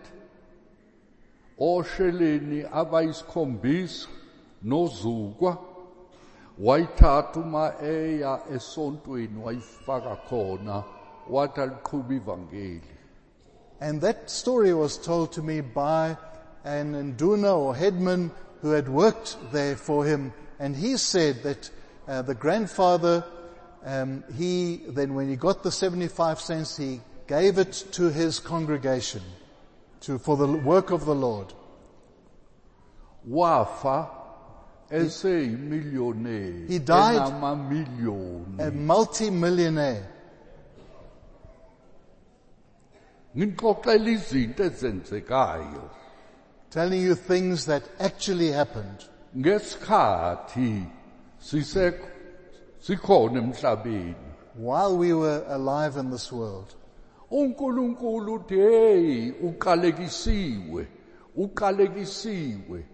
Osheleni abayisikhombisa nozukwa wayithatha uma eya esontweni wayifaka khona wathi aliqhuba ivangeli. And that story was told to me by an nduna or headman who had worked there for him. And he said that uh, the grandfather, um, he then when he got the seventy-five cents, he gave it to his congregation to, for the work of the Lord. Wafa eseyimillionaire. He died enamamillioni. a multi-millionaire. Ngixoxela izinto ezenzekayo Telling you things that actually happened. ngesikhathi sisekho sikhona emhlabeni. While we were alive in this world. uNkulunkulu uthi hey uqalekisiwe uqalekisiwe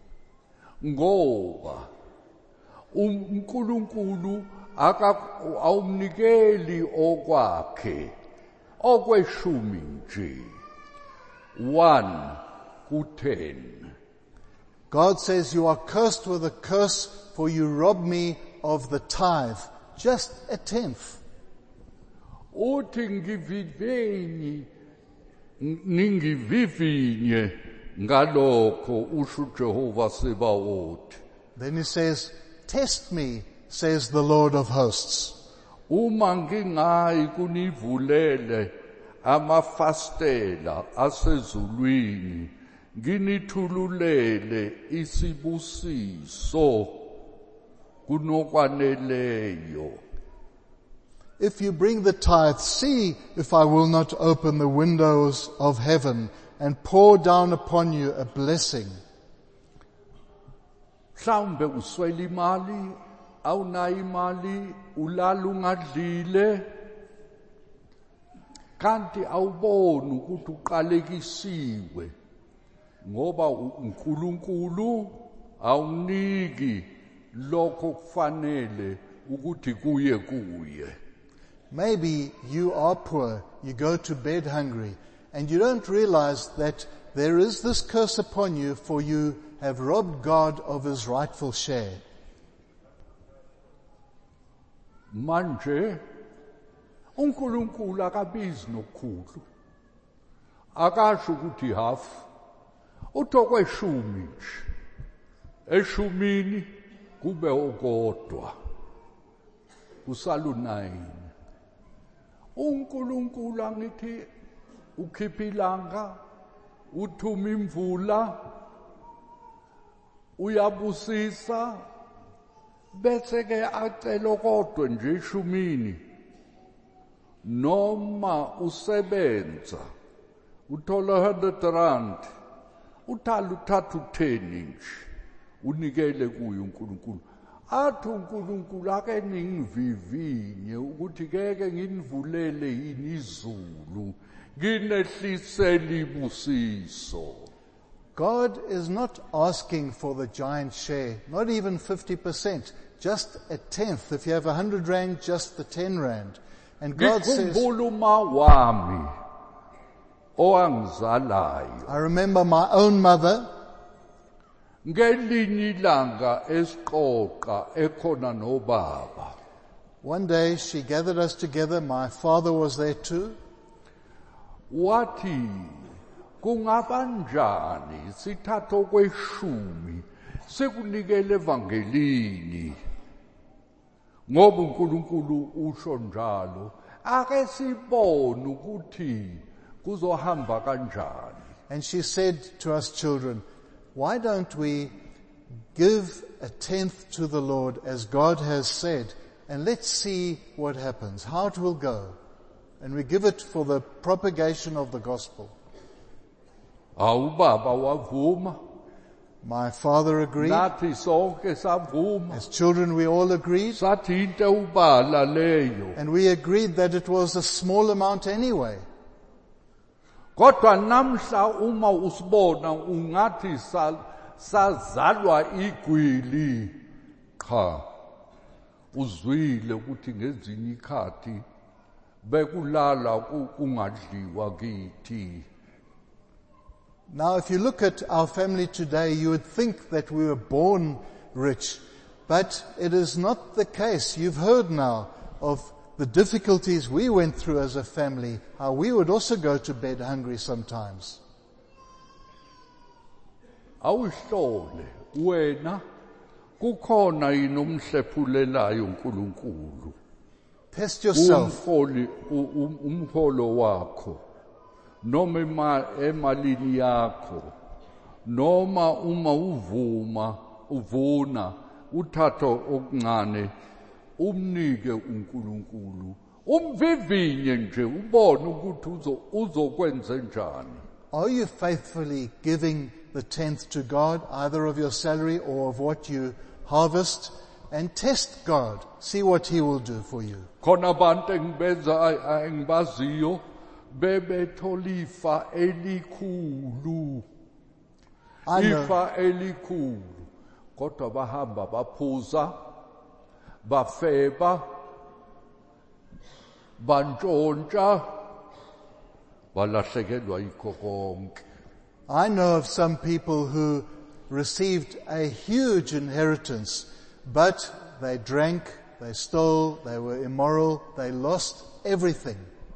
ngoba uNkulunkulu awumnikeli okwakhe okweshumi nje one ku ten. God says, you are cursed with a curse, for you rob me of the tithe, just a tenth. Uthi ngivivinye ningivivinye ngalokho usho Jehova Sebawothi. Then he says, test me, says the Lord of hosts. Uma ngingayi kunivulele amafastela asezulwini nginithululele isibusiso kunokwaneleyo. If you bring the tithe, see if I will not open the windows of heaven and pour down upon you a blessing. Mhlawumbe uswela imali, awunayo imali, ulala ungadlile, kanti awuboni ukuthi uqalekisiwe ngoba uNkulunkulu awuniki lokho kufanele ukuthi kuye kuye. Maybe you are poor, you go to bed hungry, and you don't realize that there is this curse upon you, for you have robbed God of his rightful share. manje uNkulunkulu akabizi nokukhulu akasho ukuthi half uthokwe shumi nje eshumini kube okodwa kusalu nine uNkulunkulu angithi ukhipha ilanga uthuma imvula uyabusisa bese ke acela kodwa nje eshumini noma usebenza uthola one hundred rand uthala uthatha ten nje unikele kuye uNkulunkulu athi uNkulunkulu ake ningivivinye ukuthi keke nginivulele yini izulu nginehlisele ibusiso. God is not asking for the giant share, not even fifty percent, just a tenth. If you have a hundred rand, just the ten rand. And God says, I remember my own mother. One day she gathered us together. My father was there too. Wathi kungabanjani sithatha okweshumi sekunikele evangelini ngoba uNkulunkulu usho njalo ake sibone ukuthi kuzohamba kanjani. And she said to us children, why don't we give a tenth to the Lord as God has said, and let's see what happens, how it will go. And we give it for the propagation of the gospel. My father agreed. As children we all agreed. And we agreed that it was a small amount anyway. Kodwa namhla uma usibona ungathi sazalwa igwili cha uzwile ukuthi ngezinye ikhathi bekulala kungadliwa kithi. Now if you look at our family today, you would think that we were born rich, but it is not the case. You've heard now of the difficulties we went through as a family, how we would also go to bed hungry sometimes. Awuhlole wena kukhona yini umhlephulelayo uNkulunkulu. Test yourself. Umholo wakho noma emalini yakho noma uma uvuma uvuna uthatha okuncane umnike uNkulunkulu umvivinye nje ubone ukuthi uzokwenza njani. Are you faithfully giving the tenth to God, either of your salary or of what you harvest? And test God, see what He will do for you. Khona abantu engibenza engibaziyo bebethola ifa elikhulu ifa elikhulu kodwa bahamba baphuza bafeba bantshontsha balahlekelwa yikho konke. I know of some people who received a huge inheritance, but they drank, they stole, they were immoral, they lost everything.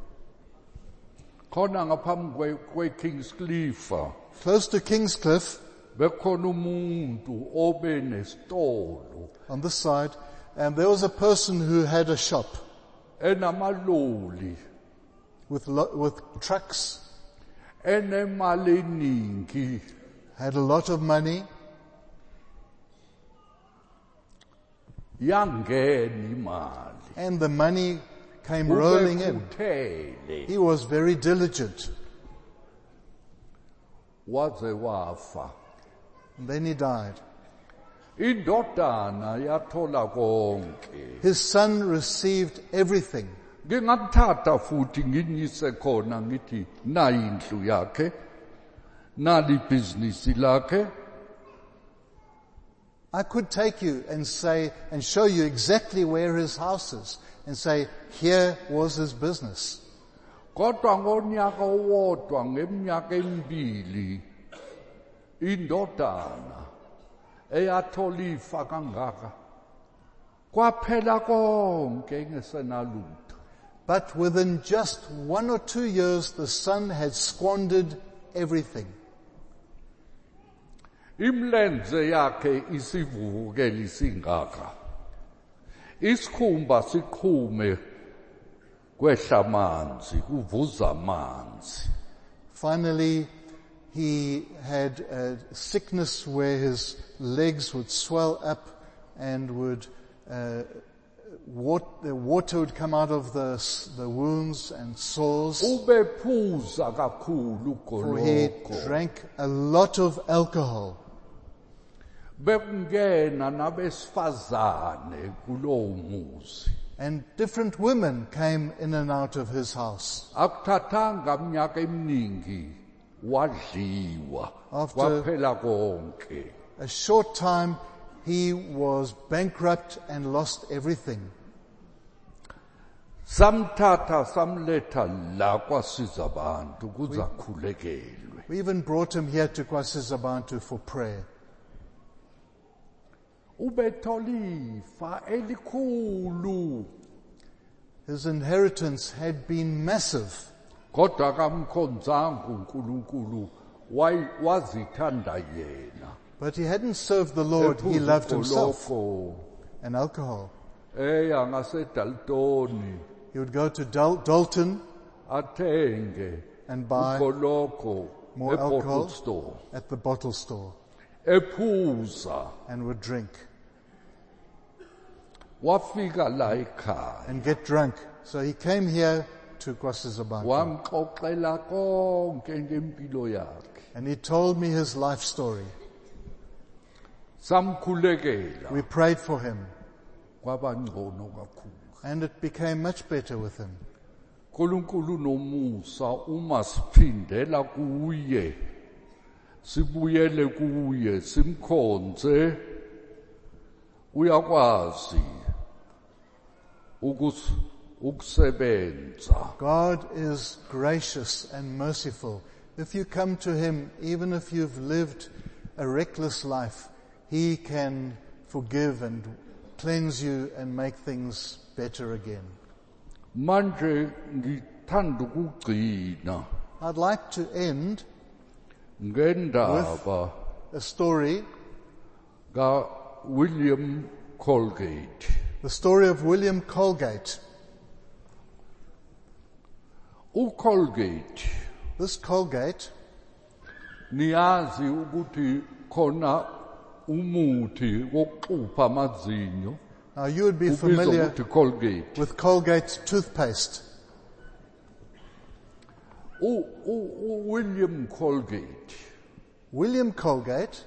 Khona ngaphambi kweKingscliff, close to Kingscliff, bekhona umuntu obe nesitolo on this side, and there was a person who had a shop enamaloli with lo- with trucks, enemali eningi, had a lot of money. Yangena imali, and the money came rolling in. Ubekhuthele. He was very diligent. Waze wafa. And then he died. Indodana yathola konke. His son received everything. Ngingathatha futhi nginyise khona ngithi nayi indlu yakhe, nali ibhizinisi lakhe. I could take you and say, and show you exactly where his house is, and say, here was his business. Kodwa ngonyaka owodwa ngeminyaka emibili indodana eyathola ifa kangaka kwaphela konke ngesenalutho. But within just one or two years, the son had squandered everything. Imlenze yakhe isivuvukela isingaka. Isikhumba siqhume kwehla amanzi, kuvuza amanzi. Finally, he had a sickness where his legs would swell up and would, uh, wat- the water would come out of the, the wounds and sores. Ubephuza kakhulu For he ugoloko. drank a lot of alcohol. Bekungena nabesifazane kulowo muzi. And different women came in and out of his house. Akuthathanga iminyaka eminingi wadliwa After- kwaphela konke. A short time, he was bankrupt and lost everything. Samthatha samletha la kwasiza abantu kuze akhulekelwe. We even brought him here to Kwasizabantu for prayer. Ubetholifa elikhulu His inheritance had been massive, kodwa kamkhonzanga uNkulunkulu wayi- wazithanda yena. but he hadn't served the Lord, he Ephuza loved himself ugoloko. and alcohol. Eya ngaseDaltoni He would go to Dal- Dalton athenge and buy ugoloko more alcohol e-bottle store at the bottle store ephuza and would drink wafika la ekhaya and get drunk. So he came here to Kwasizabantu wangixoxela konke ngempilo yakhe and he told me his life story. samkhulekela We prayed for him kwaba ngcono kakhulu. and it became much better with him. uNkulunkulu nomusa uma siphindela kuye sibuyele kuye simkhonze uyakwazi ukus ukusebenza. God is gracious and merciful. If you come to him, even if you've lived a reckless life, he can forgive and cleanse you and make things better again. Manje ngithanda ukugcina I'd like to end ngendaba a story, ka William Colgate. the story of William Colgate. uColgate This Colgate, niyazi ukuthi khona umuthi wokuxupha amazinyo now you would be ubizwa familiar ukuthi Colgate. with Colgate toothpaste. U- u- uWilliam Colgate William Colgate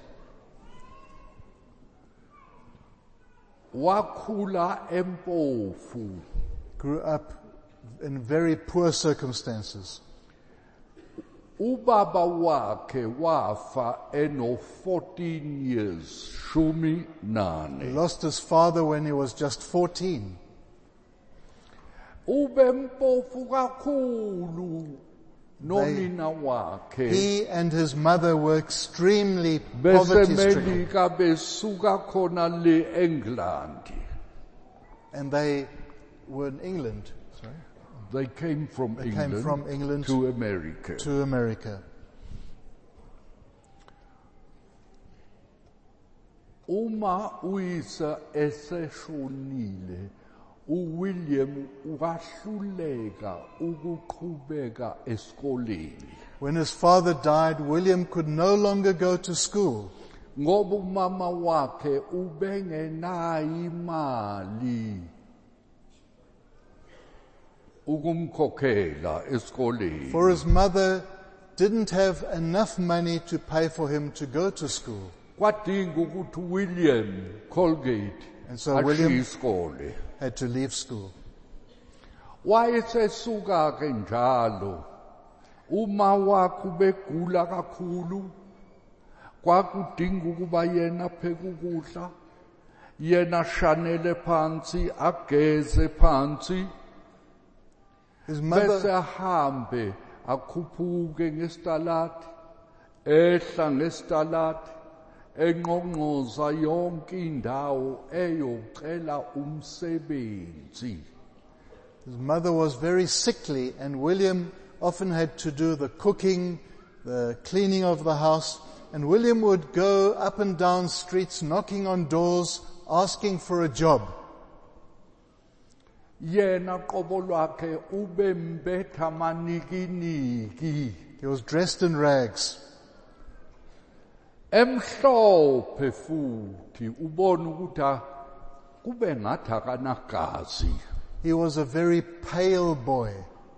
wakhula eMpofu. grew up in very poor circumstances. Ubaba wakhe wafa eno fourteen years, shumi He nane. lost his father when he was just fourteen. Ubempofu kakhulu nonina wakhe. He and his mother were extremely poverty-stricken, besemelika besuka khona le England. and they were in England, sorry, They came from They England came from England to America. to America. Uma uyise eseshonile, uWilliam ukahluleka ukuqhubeka esikoleni. When his father died, William could no longer go to school Ngoba umama wakhe ubengenayo imali ukumkhokhela esikoleni. for his mother didn't have enough money to pay for him to go to school. Kwadinga ukuthi William Colgate And so ashiye William isikole. had to leave school. Wayesesuka ke njalo uma wakhe begula kakhulu kwakudinga ukuba yena pheke ukudla yena shanele phansi ageze phansi His bese mother, ahambe akhuphuke ngestalati ehla ngestalati engqongqoza yonke indawo eyocela umsebenzi. His mother was very sickly, and William often had to do the cooking, the cleaning of the house, and William would go up and down streets knocking on doors, asking for a job. Yena qobo lwakhe ube mbetha manikiniki. He was dressed in rags. Emhlophe futhi ubona ukuthi kube ngathi akanagazi. He was a very pale boy.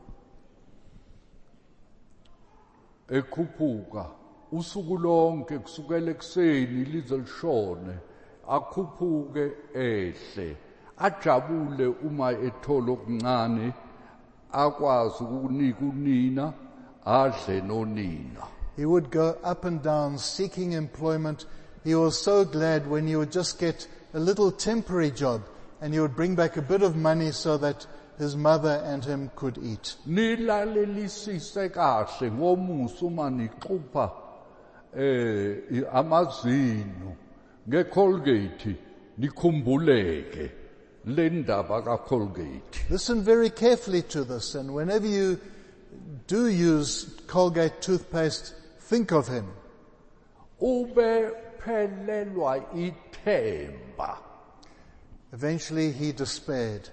Ekhuphuka usuku lonke kusukela ekseni lize lishone akhuphuke ehle ajabule uma ethola okuncane akwazi ukunika unina adle nonina. He would go up and down seeking employment. He was so glad when he would just get a little temporary job and he would bring back a bit of money so that his mother and him could eat. Nilalelisise kahle ngomuso uma nixupha eh amazinyo ngeColgate nikhumbuleke le ndaba kaColgate. Listen very carefully to this, and whenever you do use Colgate toothpaste, think of him. Ube phelelwa ithemba. Eventually he despaired.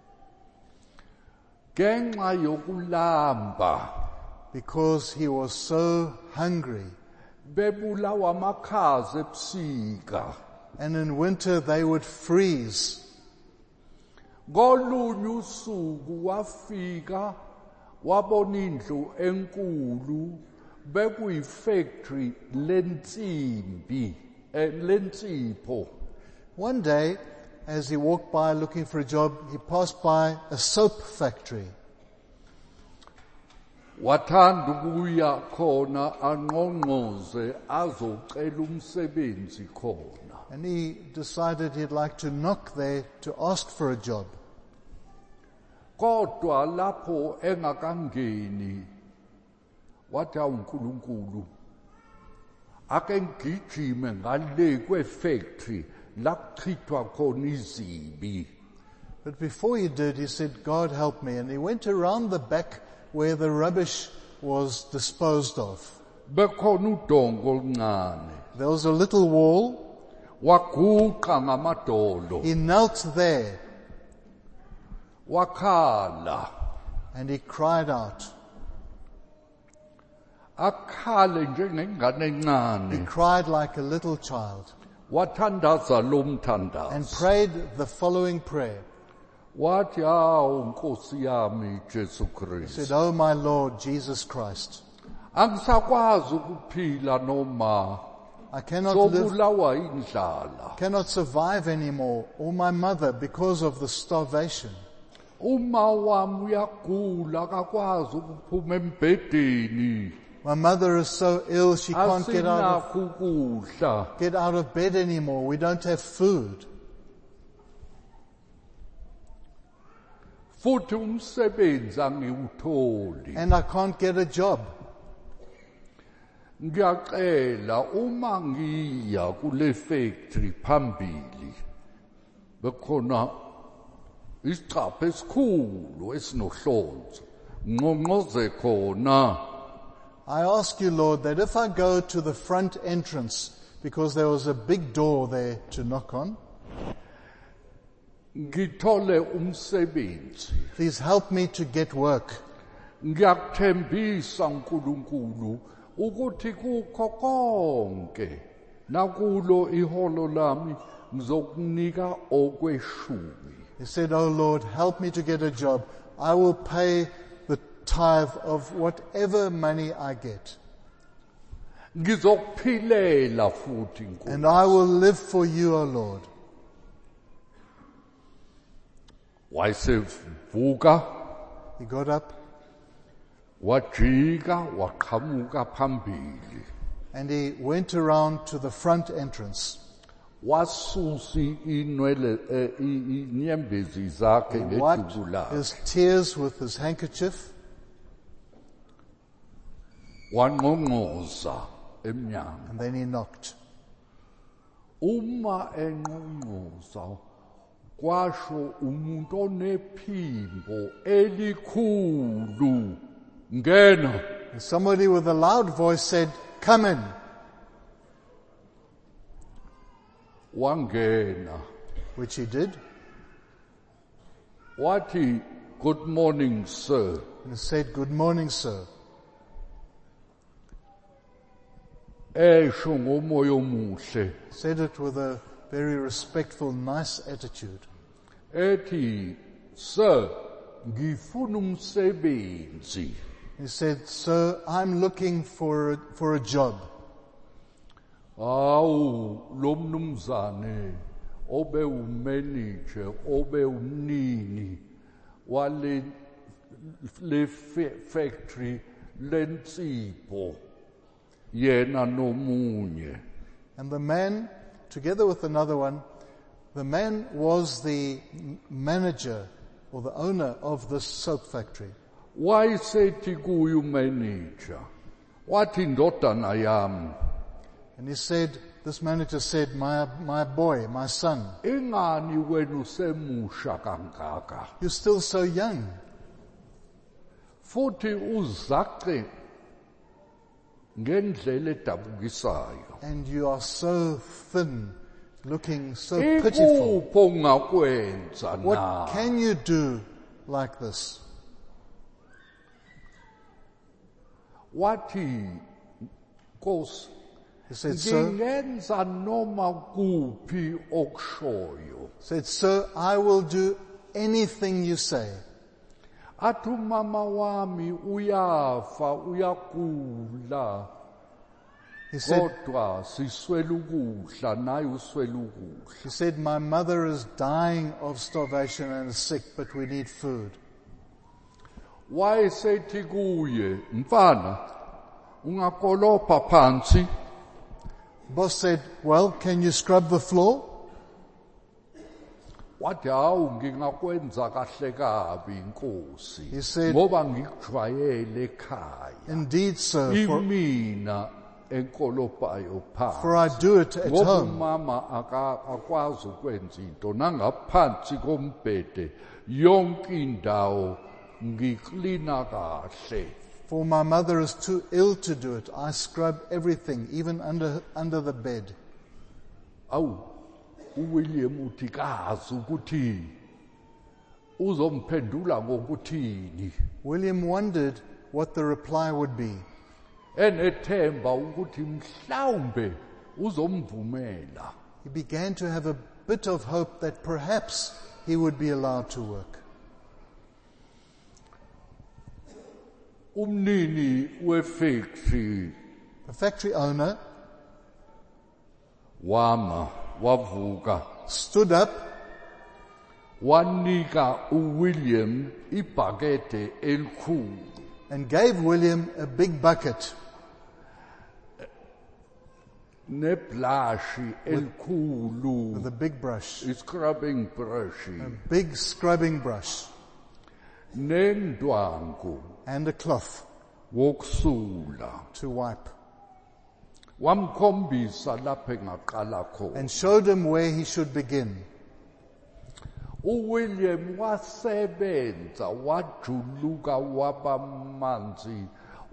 Genxa yokulamba because he was so hungry. Bebulawa amakhaza ebusika. And in winter they would freeze. Ngolunye usuku wafika wabona indlu enkulu bekuyifactory lensimbi lensipho. One day, as he walked by looking for a job, he passed by a soap factory. Wathanda ukuya khona anqonqoze azocela umsebenzi khona. And he decided he'd like to knock there to ask for a job. Kodwa lapho engakangeni wathi uNkulunkulu ake ngigijime ngale kwefactory la kuchithwa khona izibi. But before he did, he said, God help me. And he went around the back where the rubbish was disposed of. Bekhona udongo oluncane. There was a little wall. Waguqa ngamadolo. He knelt there. Wakhala. And he cried out. Akhale njengengane encane. He cried like a little child. Wathandaza lo mthandazo. And prayed the following prayer. Wathi hawu Nkosi yami Jesu He Kristu. said, Oh my Lord Jesus Christ. Angisakwazi ukuphila noma I cannot live, sobulawa indlala. cannot survive anymore, or my mother, because of the starvation. Uma wami uyagula akakwazi ukuphuma embedeni. My mother is so ill she can't get out of, Asinakho ukudla. get out of bed anymore. We don't have food. Futhi umsebenzi angiwutholi. And I can't get a job. Ngiyacela uma ngiya kule factory phambili bekhona isicapha esikhulu esinohlonzo ngqongqoze khona. I ask you, Lord, that if I go to the front entrance, because there was a big door there to knock on, Ngithole umsebenzi. please help me to get work. Ngiyakuthembisa uNkulunkulu ukuthi kukho konke nakulo iholo lami ngizokunika okweshumi. He said, Oh Lord, help me to get a job. I will pay the tithe of whatever money I get. Ngizokuphilela futhi Nkosi. And I will live for you, O Lord. Wayesevuka He got up wajika waqhamuka phambili. and he went around to the front entrance. Wasusi inwele eh, i- inyembezi zakhe He wiped ngeduku lakhe. his tears with his handkerchief Wanqonqoza emnyango. and then he knocked. uma enqunquza kwasho umuntu onephimbo elikhulu ngena. And somebody with a loud voice said, "Come in." Wangena. Which he did. Wathi, "Good morning, sir." And he said, "Good morning, sir." Esho ngomoya omuhle. Said it with a very respectful, nice attitude. Ethi, "Sir, ngifuna umsebenzi." He said, "Sir, I'm looking for a, for a job." Awu lo mnumzane obe umanager obe umnini wale le factory lensipho yena nomunye. And the man, together with another one, the man was the manager or the owner of this soap factory. Wayesethi kuye umanager, wathi ndodana yami, and he said, this manager said, my, my boy, my son, ingani wena usemusha kangaka? you're still so young. Futhi uzaqe ngendlela edabukisayo. And you are so thin, looking so pitiful. Ikupho ongakwenza na? What can you do like this? Wathi, Nkosi, He said, sir, ngingenza noma kuphi okushoyo. said, sir, I will do anything you say. Athi umama wami uyafa uyagula. He said, Kodwa siswela ukudla naye uswela ukudla. he said, my mother is dying of starvation and is sick, but we need food. Wayesethi kuye, mfana, ungakolopha phansi. Boss said, well, can you scrub the floor? Wathi hawu ngingakwenza kahle kabi Nkosi. He said, ngoba ngikujwayele ekhaya. indeed, sir, for, Imina enkolophayo phansi. for I do it at Ngoba home. umama aka- akwazi ukwenza into nangaphansi kombhede yonke indawo ngiklina kahle. For my mother is too ill to do it. I scrub everything, even under, under the bed. Awu uWilliam uthi kazi ukuthi uzomphendula ngokuthini. William wondered what the reply would be. Enethemba ukuthi mhlawumbe uzomvumela. He began to have a bit of hope that perhaps he would be allowed to work. Umnini wefactory The factory owner wama wavuka stood up wanika uWilliam ibhakede elikhulu. and gave William a big bucket Neblashi elikhulu, with a big brush, scrubbing brush, a big scrubbing brush, nendwangu and a cloth wokusula. to wipe, Wamkhombisa lapho engaqala khona. and showed him where he should begin. uWilliam wasebenza wajuluka wabamanzi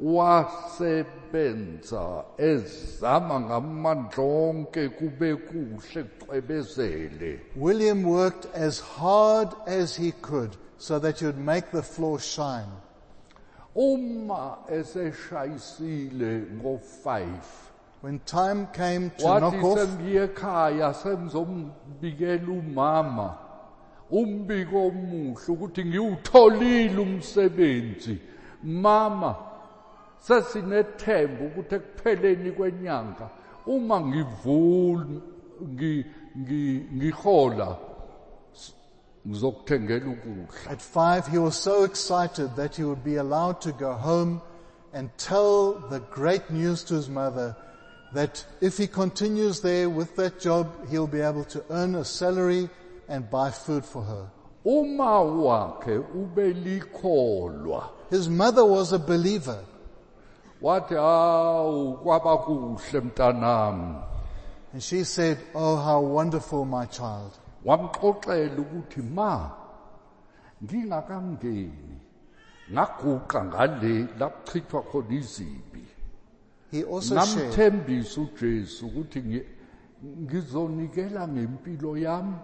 wasebenza ezama ngamandla onke kube kuhle kucwebezele. William worked as hard as he could so that he would make the floor shine. Uma eseshayisile ngo five When time came to wathi knock off, sengiye ekhaya sengizombikela umama umbiko omuhle ukuthi ngiwutholile umsebenzi. Mama, sesinethemba ukuthi ekupheleni kwenyanga uma ngivula ngi ngi ngihola ngizokuthengela ukudla. at five, he was so excited that he would be allowed to go home and tell the great news to his mother that if he continues there with that job, he'll be able to earn a salary and buy food for her. Uma wakhe ubelikholwa His mother was a believer. wathi hawu kwaba kuhle mntanami. And she said, "Oh, how wonderful, my child." Wamxoxela ukuthi ma ngingakangeni ngaguqa ngale laphuchithwa khona izibi. He also shared, Namthembisa uJesu ukuthi ngi- ngizonikela ngempilo yami.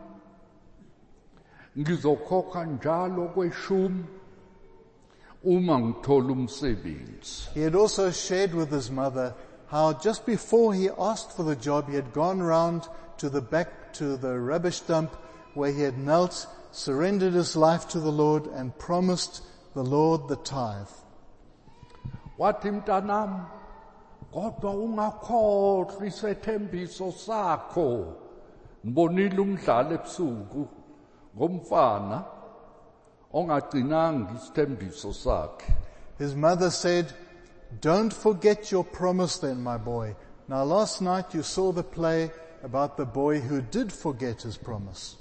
Ngizokhokha njalo kweshumi uma ngithola umsebenzi. he had also shared with his mother how just before he asked for the job, he had gone round to the back to the rubbish dump where he had knelt, surrendered his life to the Lord and promised the Lord the tithe. Wathi mntanami kodwa ungakhohlwa isethembiso sakho. Ngibonile umdlalo ebusuku ngomfana ongagcinanga isithembiso sakhe. His mother said, "Don't forget your promise then, my boy." Now last night you saw the play about the boy who did forget his promise.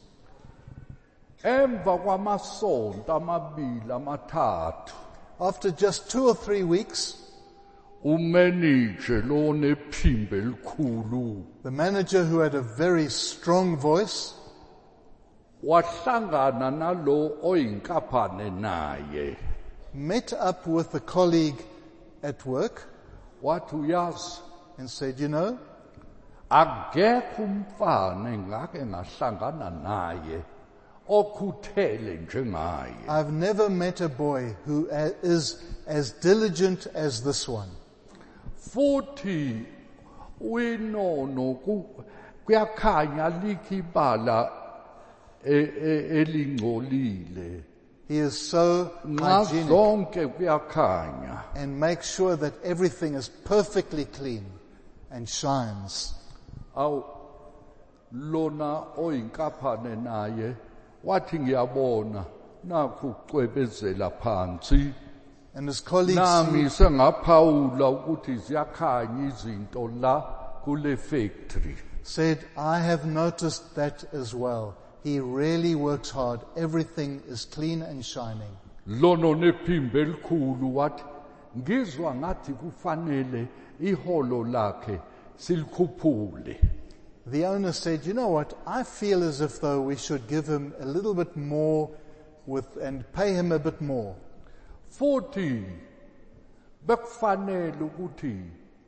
Emva kwamasonto amabili amathathu After just two or three weeks, umanage lo nephimbo elikhulu the manager, who had a very strong voice, wahlangana nalo oyinkaphane naye. met up with a colleague at work Wathi uyazi and said, "You know, akekho umfana engake ngahlangana naye okhuthele njengaye. I've never met a boy who a- is as diligent as this one. Futhi uyinono ku- kuyakhanya likho ibala e- e- elingcolile. He is so Nxa hygienic zonke kuyakhanya. and makes sure that everything is perfectly clean and shines." Aw lona oyinkaphane naye wathi ngiyabona nakho ucwebezela phansi. And his colleagues, Nami sengaphawula ukuthi ziyakhanya izinto la kule factory. said, "I have noticed that as well. He really works hard. Everything is clean and shining." Lono nephimbo elikhulu wathi ngizwa ngathi kufanele iholo lakhe silikhuphule. The owner said, "You know what? I feel as if though we should give him a little bit more with and pay him a bit more." Futhi bekufanele ukuthi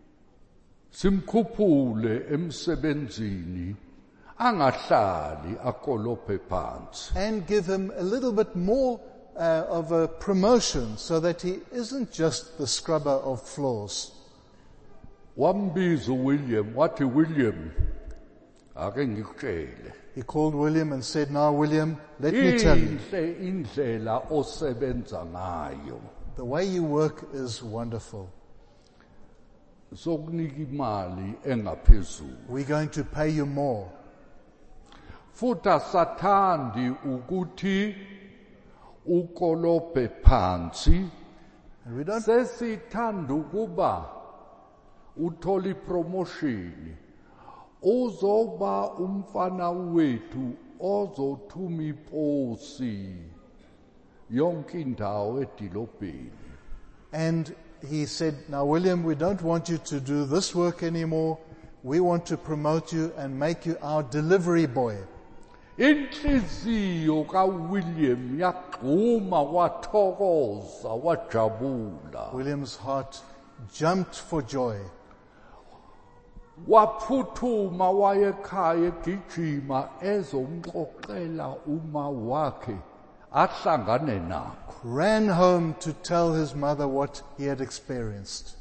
simkhuphule emsebenzini angahlali akolophe phansi. And give him a little bit more uh, of a promotion so that he isn't just the scrubber of floors. Wambiza uWilliam wathi William ake ngikutshele He called William and said, "Now, William, let me tell you, inhle indlela osebenza ngayo the way you work is wonderful. sokunika imali engaphezulu. We're going to pay you more." Futhi asathandi ukuthi ukolophe phansi. And we don't Sesithanda ukuba uthola ipromotion uzoba umfana wethu ozothuma iposi yonke indawo edilobheni. And he said, "Now, William, we don't want you to do this work anymore. We want to promote you and make you our delivery boy." Inhliziyo kaWilliam yaqhuma wathokoza wajabula. William's heart jumped for joy. Waphuthuma wayekhaya egijima ezomxoxela uma wakhe ahlangane nakho. Ran home to tell his mother what he had experienced.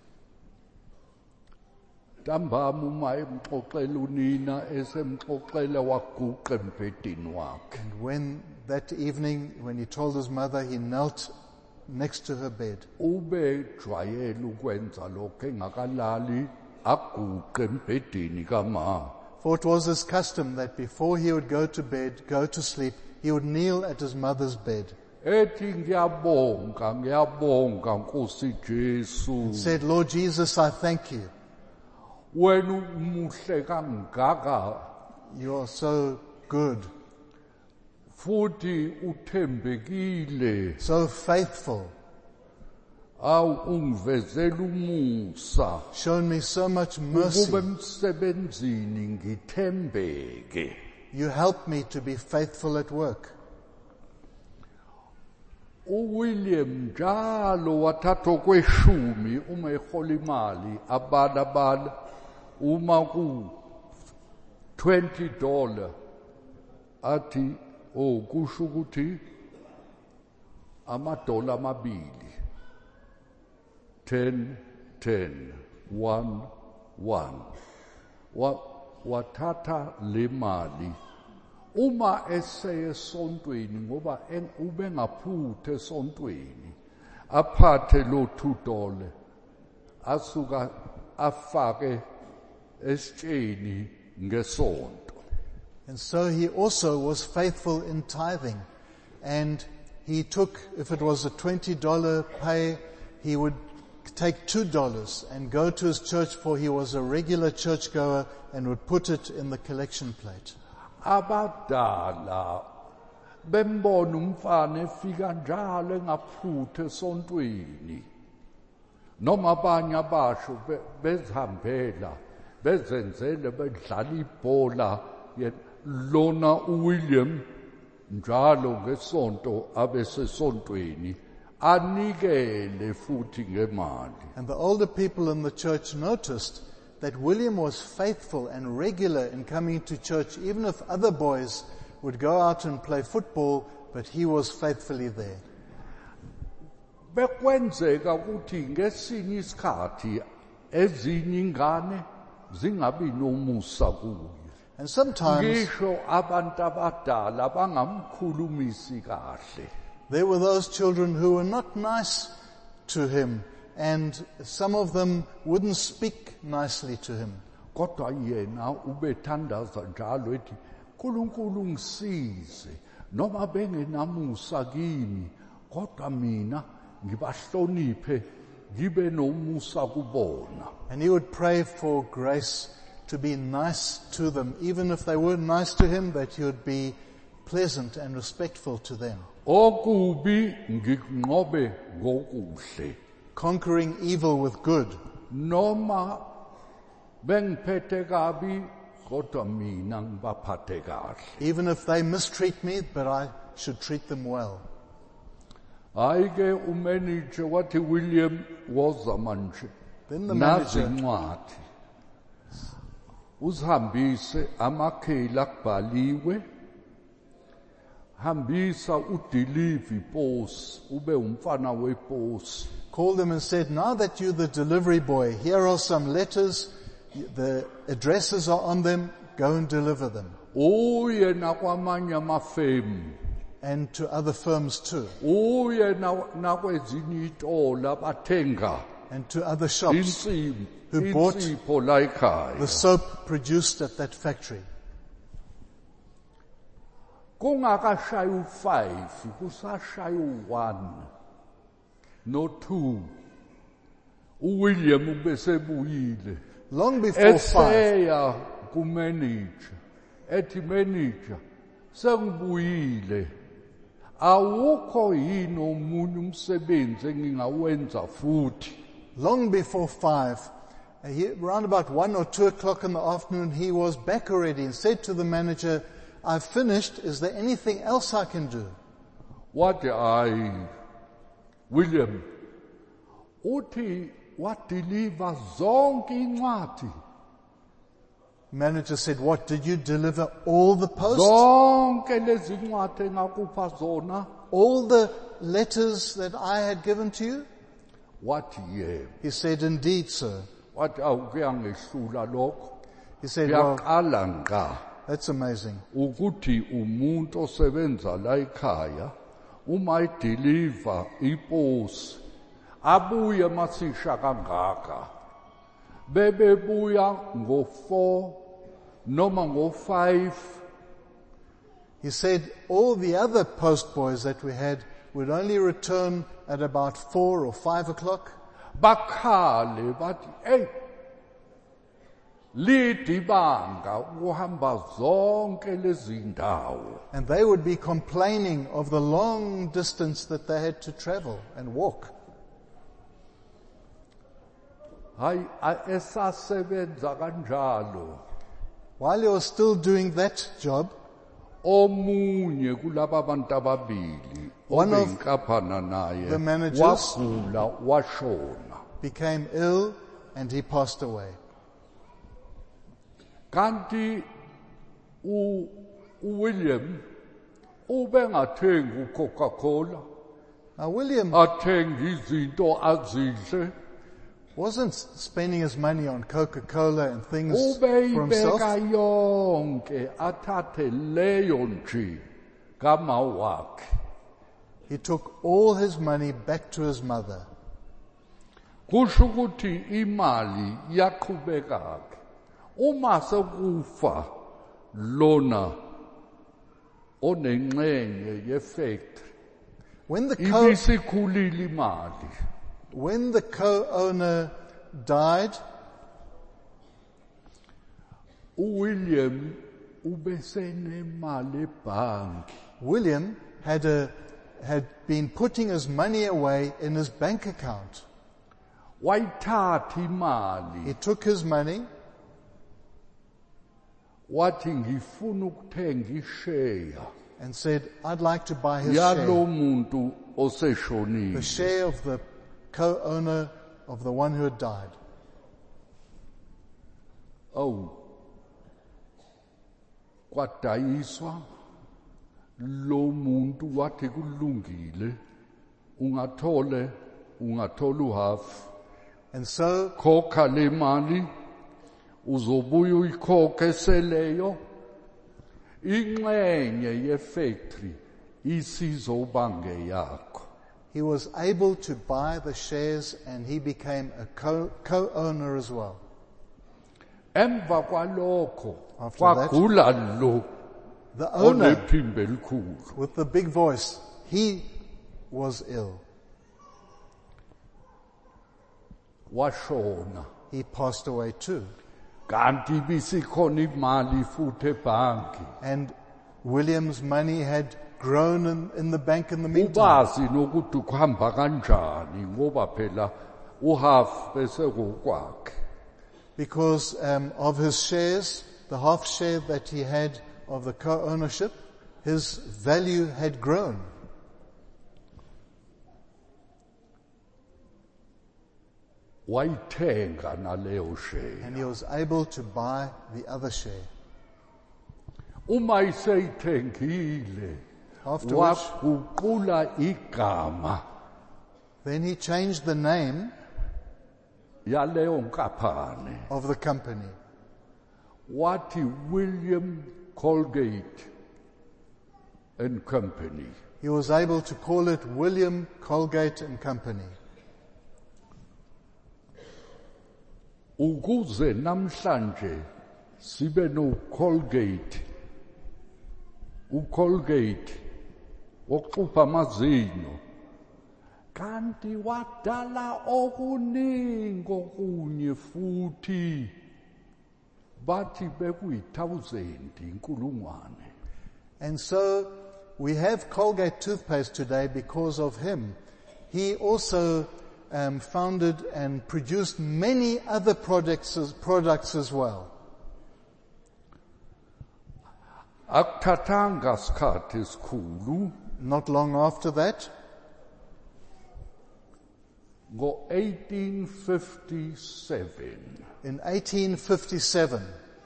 Ntambama uma emxoxela unina esemxoxela waguqa embhedeni wakhe. And when that evening, when he told his mother, he knelt next to her bed. Ube jwayele ukwenza lokho engakalali aguqe embhedeni kama. For it was his custom that before he would go to bed, go to sleep, he would kneel at his mother's bed. Ethi ngiyabonga ngiyabonga Nkosi Jesu. Said, "Lord Jesus, I thank you. Wena umuhle kangaka You are so good, futhi uthembekile. so faithful." awu ungivezela umusa shown me so much mercy. ukube emsebenzini ngithembeke. You help me to be faithful at work. uWilliam njalo wathatha kweshumi uma ehola imali abala bala uma ku twenty dollar athi oh kusho ukuthi amadola amabili ten ten one one wa wathatha le mali uma eseye esontweni ngoba ube ngaphuthe esontweni aphathe lo two dollar asuka afake esitsheni ngesonto. And so he also was faithful in tithing, and he took, if it was a twenty dollar pay, he would take two dollars and go to his church, for he was a regular churchgoer, and would put it in the collection plate. Abadala bembona umfana efika njalo engaphuthe esontweni noma abanye abasho bezihambela bezenzele bedlala ibhola lona uWilliam njalo ngesonto abesesontweni anikele futhi ngemali. And the older people in the church noticed that William was faithful and regular in coming to church, even if other boys would go out and play football, but he was faithfully there. Bekwenzeka ukuthi ngesinye isikhathi ezinye ingane zingabi nomusa kuye. And sometimes ngisho abantu abadala bangamkhulumisi kahle. There were those children who were not nice to him, and some of them wouldn't speak nicely to him. Kodwa yena ubethandaza njalo ethi uNkulunkulu ngisize noma bengenamusa kimi kodwa mina ngibahloniphe ngibe nomusa kubona. And he would pray for grace to be nice to them, even if they weren't nice to him, that he would be pleasant and respectful to them. Okubi ngikunqobe ngokuhle. Conquering evil with good. Noma bengiphethe kabi kodwa mina ngibaphathe kahle. Even if they mistreat me, but I should treat them well. Ayike umanager wathi William woza manje. Then the manager nazincwadi uzihambise amakheli akubhaliwe hambisa udelivery post ube umfana wepost. Called them and said, now that you're the delivery boy, here are some letters, the addresses are on them, go and deliver them. Uye nakwamanye amafirm. And to other firms too. Uye nakwezinye itolo abathenga. And to other shops who bought the soap produced at that factory. Kungakashayi u-five, kusashayi u-one, no two. uWilliam ubesebuyile. Long before five. Eseya kumanager, ethi manager, sengibuyile. Awukho yini omunye umsebenzi engingawenza futhi. Long before five, he, around about one or two o'clock in the afternoon, he was back already and said to the manager, I've finished, is there anything else I can do? What I, William, uthi what deliver zonke incwadi. Manager said, what, did you deliver all the posts? Zonke lezi incwadi engakupha zona. All the letters that I had given to you? What yeah. He said, indeed, sir. What awukuyangehlula lokho. He said, well, yaqala nga. That's amazing. Ukuthi umuntu osebenza la ekhaya uma ideliver ipost abuye masisha kangaka bebebuya ngo four noma ngo five. He said all the other post boys that we had would only return at about four or five o'clock. Bakhale bathi hey lidibanga uhamba zonke lezi ndawo. And they would be complaining of the long distance that they had to travel and walk. hayi a- esasebenza kanjalo While he was still doing that job, omunye kulaba abantu ababili One of obeyinkaphana naye the managers wagula washona became ill and he passed away. kanti u uWilliam ubengathengi uCoca-Cola Now William athenga izinto azihle wasn't spending his money on Coca-Cola and things for himself. ubeyibeka yonke athathe leyo nje kama wakhe He took all his money back to his mother. kusho ukuthi imali yaqhubeka ke uma sekufa lona onenxenye yefactory When the co, ibisikhulile imali when the co-owner died, uWilliam ubesenemali ebhanki William had a, had been putting his money away in his bank account. wayithatha imali He took his money wathi ngifuna ukuthenga ishare and said, I'd like to buy his yalo share. muntu The oseshonile share of the co-owner of the one who had died. awu kwadayiswa lo muntu wathi kulungile ungathole ungathola uhalf And so khokha le mali uzobuya uyikhokhe seleyo inxenye yefactory isizoba ngeyakho he was able to buy the shares and he became a co- co-owner as well. emva kwalokho After that, kwagula lo The owner onephimbo elikhulu with the big voice, he was ill. washona He passed away too. kanti bisikhona imali futhi ebhanki And William's money had grown in, in the bank in the meantime. ubazi nokuthi kuhamba kanjani ngoba phela uhalf bese kukwakhe Because um, of his shares, the half share that he had of the co-ownership, his value had grown. wayithenga naleyo share And he was able to buy the other share. uma iseyithengile Afterwards, waguqula igama then he changed the name yaleyo nkaphane of the company. wathi William Colgate and Company. He was able to call it William Colgate and Company. Ukuze namhlanje sibe no Colgate, uColgate wokuxupha amazinyo kanti wadala okuningi okunye futhi bathi bekuyi thousand inkulungwane. And so we have Colgate toothpaste today because of him. He also um, founded and produced many other products as, products as well. Akuthathanga sikhathi esikhulu Not long after that, ngo eighteen fifty-seven in eighteen fifty-seven,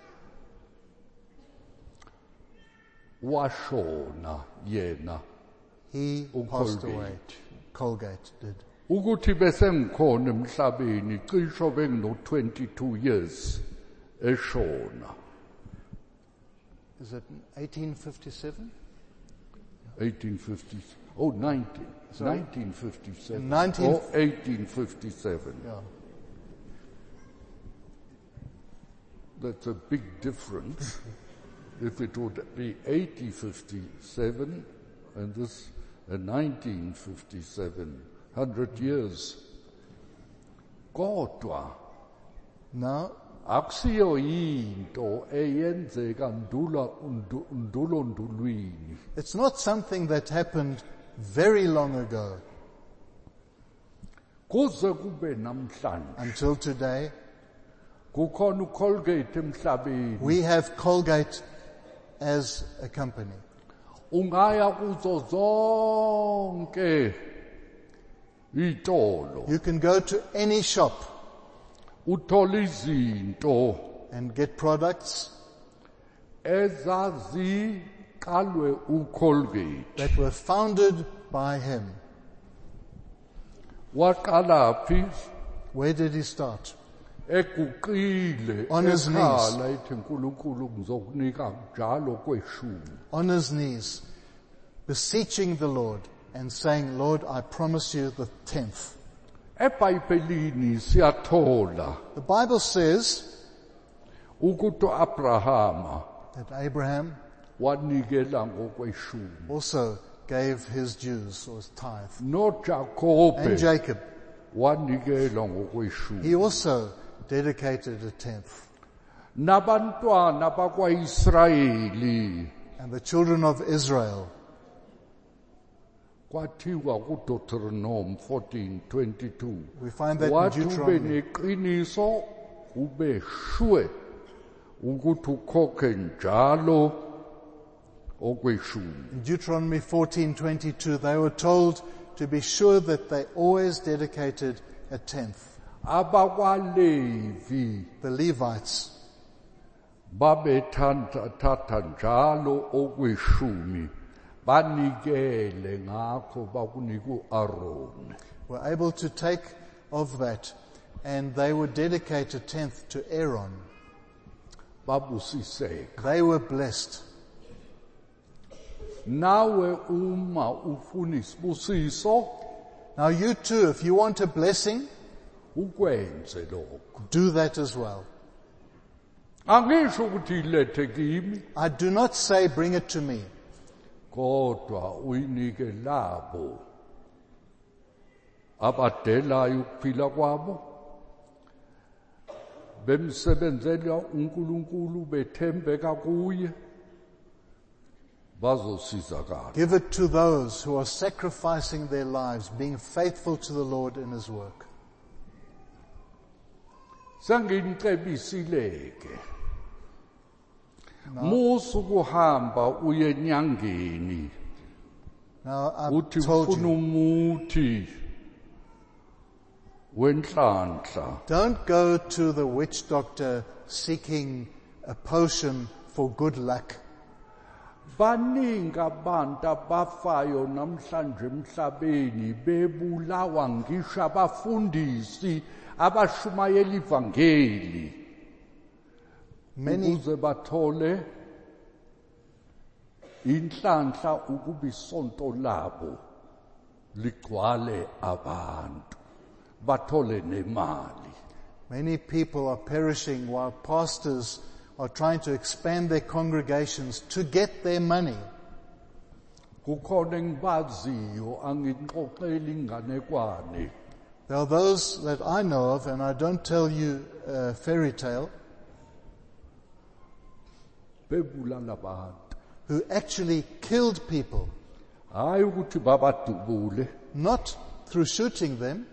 washona yena he passed away. uColgate. Colgate did. Ukuthi bese ngikhona emhlabeni cisho bengino twenty-two years eshona. Is it eighteen fifty-seven? eighteen fifty, oh nineteen, Sorry? nineteen fifty-seven, nineteen or eighteen fifty-seven. Yeah. That's a big difference. If it would be eighteen fifty-seven and this uh, nineteen fifty-seven, hundred years. Kodwa Now, akusiyo into eyenzeka ndula undu- ndulo ndulwini. it's not something that happened very long ago. kuze kube namhlanje until today. kukhona uColgate emhlabeni We have Colgate as a company. ungaya kuzo zonke itolo You can go to any shop uthola izinto and get products ezaziqalwe uColgate that were founded by him. waqala phi Where did he start? eguqile On his knees. ekhala ethi uNkulunkulu ngizokunika njalo kweshumi On his knees, beseeching the Lord and saying, Lord, I promise you the tenth. eBhayibhelini siyathola The Bible says ukuthi uAbrahama that Abraham wanikela ngokweshumi also gave his dues or his tithe. noJakobe And Jacob, wanikela ngokweshumi he also dedicated a tenth. nabantwana bakwaIsrayeli And the children of Israel, kwathiwa kuDeuteronomy fourteen twenty-two we find that wathi in ube Deuteronomy, neqiniso ube shwe ukuthi ukhokhe njalo okweshumi in Deuteronomy fourteen twenty-two, they were told to be sure that they always dedicated a tenth. abakwalevi The Levites, babethanda thatha njalo okweshumi banikele ngakho bakunika uAaron were able to take of that, and they would dedicate a tenth to Aaron. babusiseka They were blessed. nawe uma ufuna isibusiso Now you too, if you want a blessing, ukwenze lokho do that as well. angisho ukuthi ilethe kimi I do not say bring it to me, kodwa uyinike labo abadelayo ukuphila kwabo bemsebenzela uNkulunkulu bethembeka kuye bazosizakala give it to those who are sacrificing their lives, being faithful to the Lord in His work. senginicebisileke musu kuhamba uye enyangeni Now I've uthi told ufuna you, umuthi wenhlanhla don't go to the witch doctor seeking a potion for good luck. baningi abantu abafayo namhlanje emhlabeni bebulawa ngisho abafundisi abashumayela ivangeli Many, ukuze bathole inhlanhla ukuba isonto labo ligcwale abantu bathole nemali many people are perishing while pastors are trying to expand their congregations to get their money. kukhona engibaziyo angixoxeli inganekwane There are those that I know of, and I don't tell you a fairy tale, bebulala abantu who actually killed people, hayi ukuthi babadubule not through shooting them,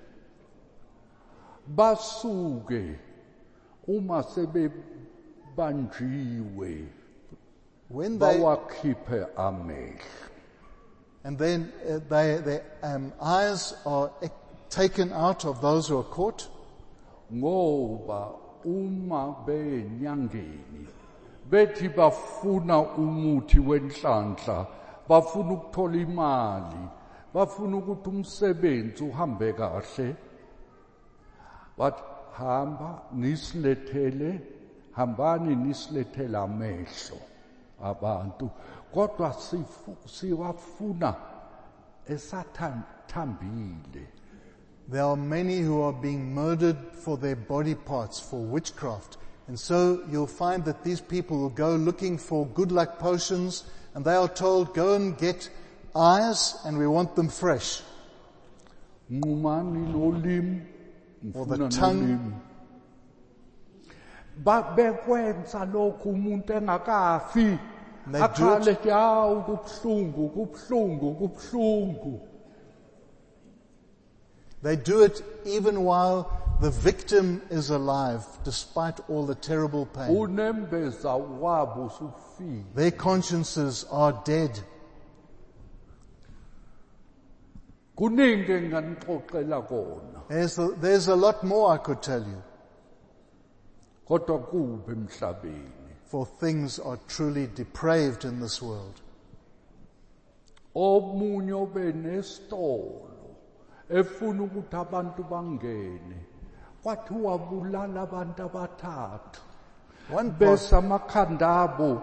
basuke uma sebebanjiwe when they, bawakhiphe amehlo and then uh, they, their um, eyes are uh, taken out of those who are caught, ngoba uma benyangeni bethi bafuna umuthi wenhlanhla bafuna ukuthola imali bafuna ukuthi umsebenzi uhambe kahle but hamba nisilethele hambani nisilethele amehlo abantu kodwa sifu siwafuna esathambile. there are many who are being murdered for their body parts, for witchcraft. And so you'll find that these people will go looking for good luck potions, and they are told, go and get eyes, and we want them fresh. Nqumani nolimi Or the ngifuna tongue. nolimi. Ba bekwenza lokhu umuntu engakafi And they do akhale it. yawu kubhlungu kubhlungu kubhlungu They do it even while the victim is alive, despite all the terrible pain. unembeza wabo usufile. Their consciences are dead. Kuningi enganixoxela kona, There's a, there's a lot more I could tell you, kodwa kubi emhlabeni. for things are truly depraved in this world. Omunye obe nesitolo efuna ukuthi abantu bangene, kwathi wabulala abantu abathathu. One pastor, Bese amakhanda abo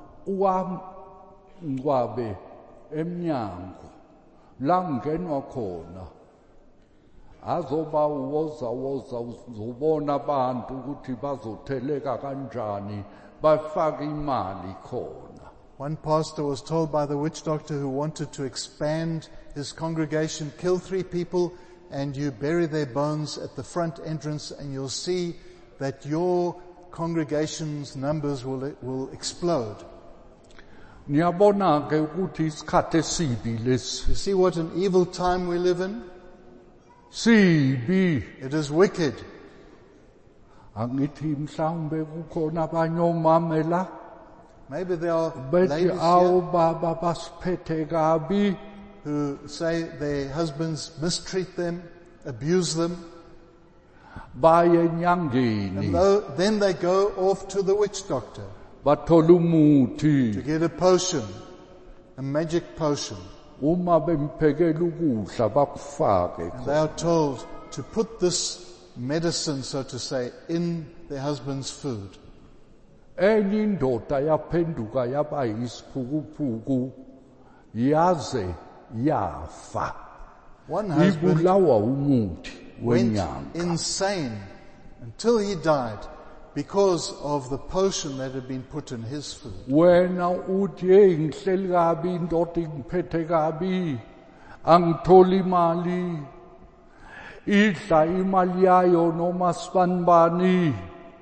uwangcwabe emnyango la ngenwa khona. Azoba uwoza woza uzobona abantu ukuthi bazotheleka kanjani, bafake imali khona. one pastor was told by the witch doctor who wanted to expand his congregation, kill three people and you bury their bones at the front entrance and you'll see that your congregation's numbers will, will explode. Niyabona ke ukuthi isikhathi esibi lesi. You see what an evil time we live in? Sibi. It is wicked. Angithi mhlawumbe kukhona abanye omama la Maybe there are bethi ladies awu here baba basiphethe kabi, who say their husbands mistreat them, abuse them, baye and enyangeni though, then they go off to the witch doctor bathola to umuthi. get a potion, a magic potion. Uma bemphekela ukudla bakufake. And they are told to put this medicine, so to say, in their husband's food. Enye indoda yaphenduka yaba yisiphukuphuku yaze yafa. One husband Ibulawa umuthi went wenyanga. insane until he died because of the potion that had been put in his food. Wena uthi hey ngihleli kabi indoda ingiphethe kabi, angithola imali, idla imali yayo noma sibanibani.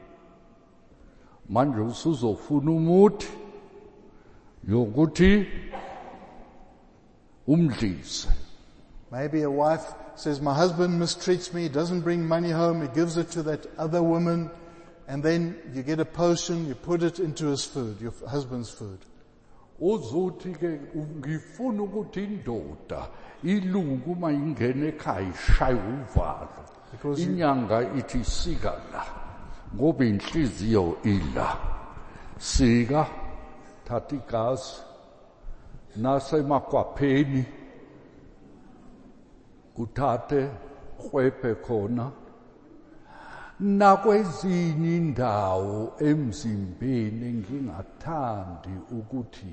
Manje usuzofuna umuthi yokuthi umdlise. Maybe a wife says, my husband mistreats me, he doesn't bring money home, he gives it to that other woman, and then you get a potion, you put it into his food, your husband's food. Uzuthi ke ngifuna ukuthi indoda ilungu uma ingene ekhaya ishaye uvalo. Because you- Inyanga ithi sika la ngoba inhliziyo ila. Sika thatha igazi nasemagwapheni kuthathe khwephe khona nakwezinye indawo emzimbeni ngingathandi ukuthi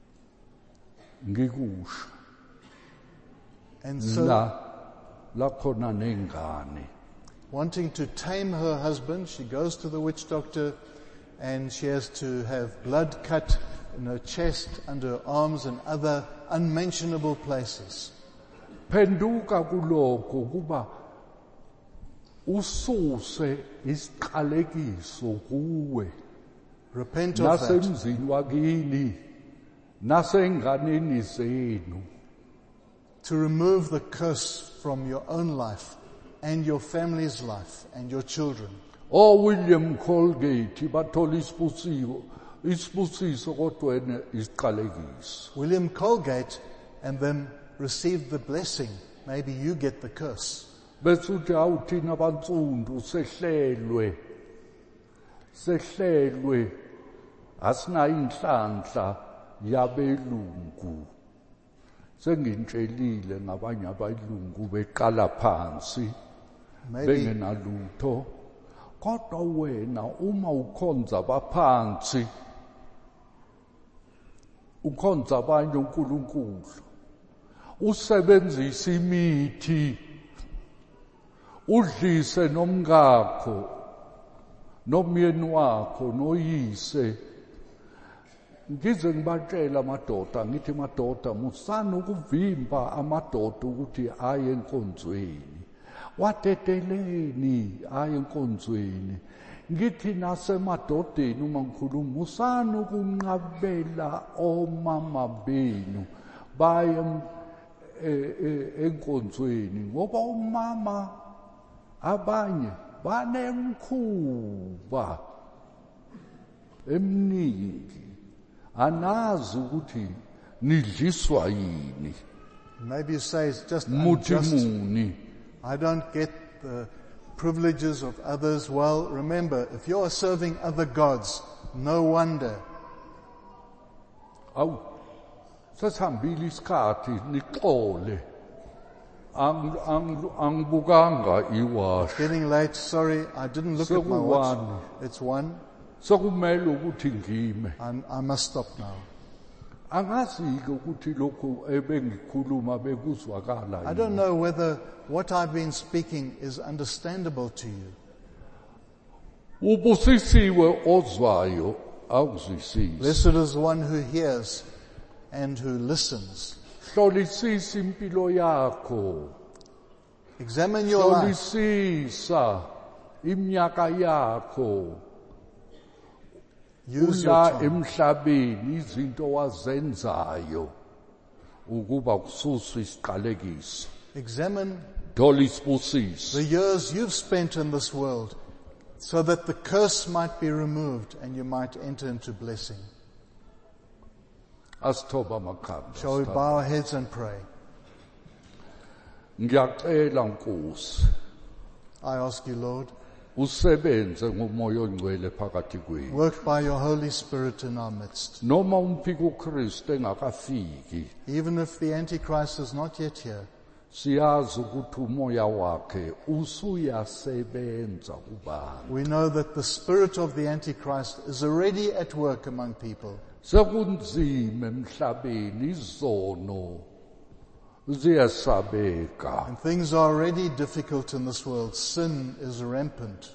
ngikusho And so, la la khona nengane. wanting to tame her husband, she goes to the witch doctor and she has to have blood cut in her chest, under her arms and other unmentionable places. Phenduka kuloko kuba ususe isiqalekiso kuwe Repent of that. nasemzini wakini nasenganeni zenu. To remove the curse from your own life and your family's life and your children. O William Colgate bathola isibusiso isibusiso kodwa ene isiqalekiso. William Colgate and them received the blessing. Maybe you get the curse. Bese uthi awuthina abantsundu sehlelwe sehlelwe asina inhlanhla yabelungu. Sengitshelile ngabanye abalungu beqala phansi Maybe, bengenalutho, kodwa wena uma ukhonza abaphansi ukhonza abanye uNkulunkulu usebenzisa imithi udlise nomngakho nomyeni wakho noyise. Ngize ngibatshela amadoda ngithi madoda musana ukuvimba amadoda ukuthi aye enkonzweni, wateteleni aye enkonzweni. Ngithi nasemadodeni uma ngikhuluma musana ukunqabela omama benu baye e- e- enkonzweni ngoba umama abanye banemkhuba eminingi anazi ukuthi nidliswa yini Maybe you say it's just muthi unjust. muni. I don't get the privileges of others. Well, remember, if you are serving other gods, no wonder. Awu sesihambile isikhathi nixole ang ang angibukanga iwash Getting late, sorry, I didn't look at my watch. Sekuwani. It's one. sekumele ukuthi ngime I'm, I must stop now. angazi ke ukuthi lokho ebengikhuluma bekuzwakala I don't know whether what I've been speaking is understandable to you. ubusisiwe ozwayo awuzwisisi Blessed is the one who hears and who listens. hlolisisa impilo yakho Examine your life. hlolisisa iminyaka yakho Use your ula time. emhlabeni izinto wazenzayo ukuba kususwe isiqalekiso Examine thola isibusiso the years you've spent in this world so that the curse might be removed and you might enter into blessing. asithoba amakhanda Shall we bow our heads and pray? ngiyacela Nkosi I ask you, Lord, usebenze ngomoya ongcwele phakathi kwethu work by your Holy Spirit in our midst. noma umphiko uKristu engakafiki Even if the Antichrist is not yet here, siyazi ukuthi umoya wakhe usuyasebenza kubantu we know that the spirit of the Antichrist is already at work among people. sekunzima emhlabeni izono ziyasabeka And things are already difficult in this world. Sin is rampant.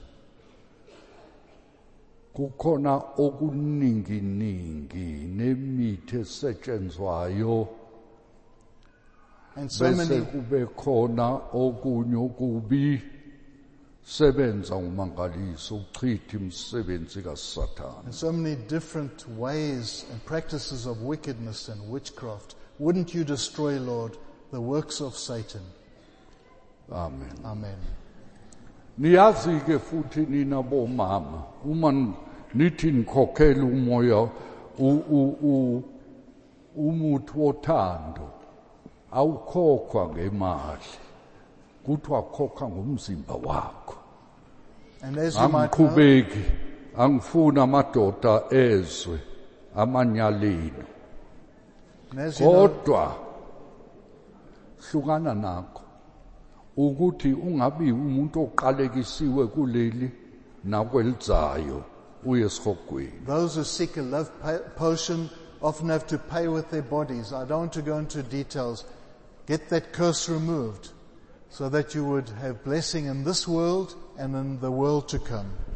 kukhona okuningi ningi nemithi esetshenzwayo And so bese many, kube khona okunye okubi sebenza ngumangaliso uchitha imisebenzi kaSathane and so many different ways and practices of wickedness and witchcraft. Wouldn't you destroy, Lord, the works of Satan? amen Amen. niyazi ke futhi nina bomama uma nithi nikhokhela umoya u- u- u- umuthi wothando awukhokhwa ngemali kuthiwa khokha ngomzimba wakho And as you might know, angiqhubeki angifuni amadoda ezwe amanyaleni and as you know, kodwa hlukana nakho ukuthi ungabi umuntu oqalekisiwe kuleli nakwelizayo uye esihogweni those who seek a love pa- potion often have to pay with their bodies. I don't want to go into details. Get that curse removed so that you would have blessing in this world and in the world to come.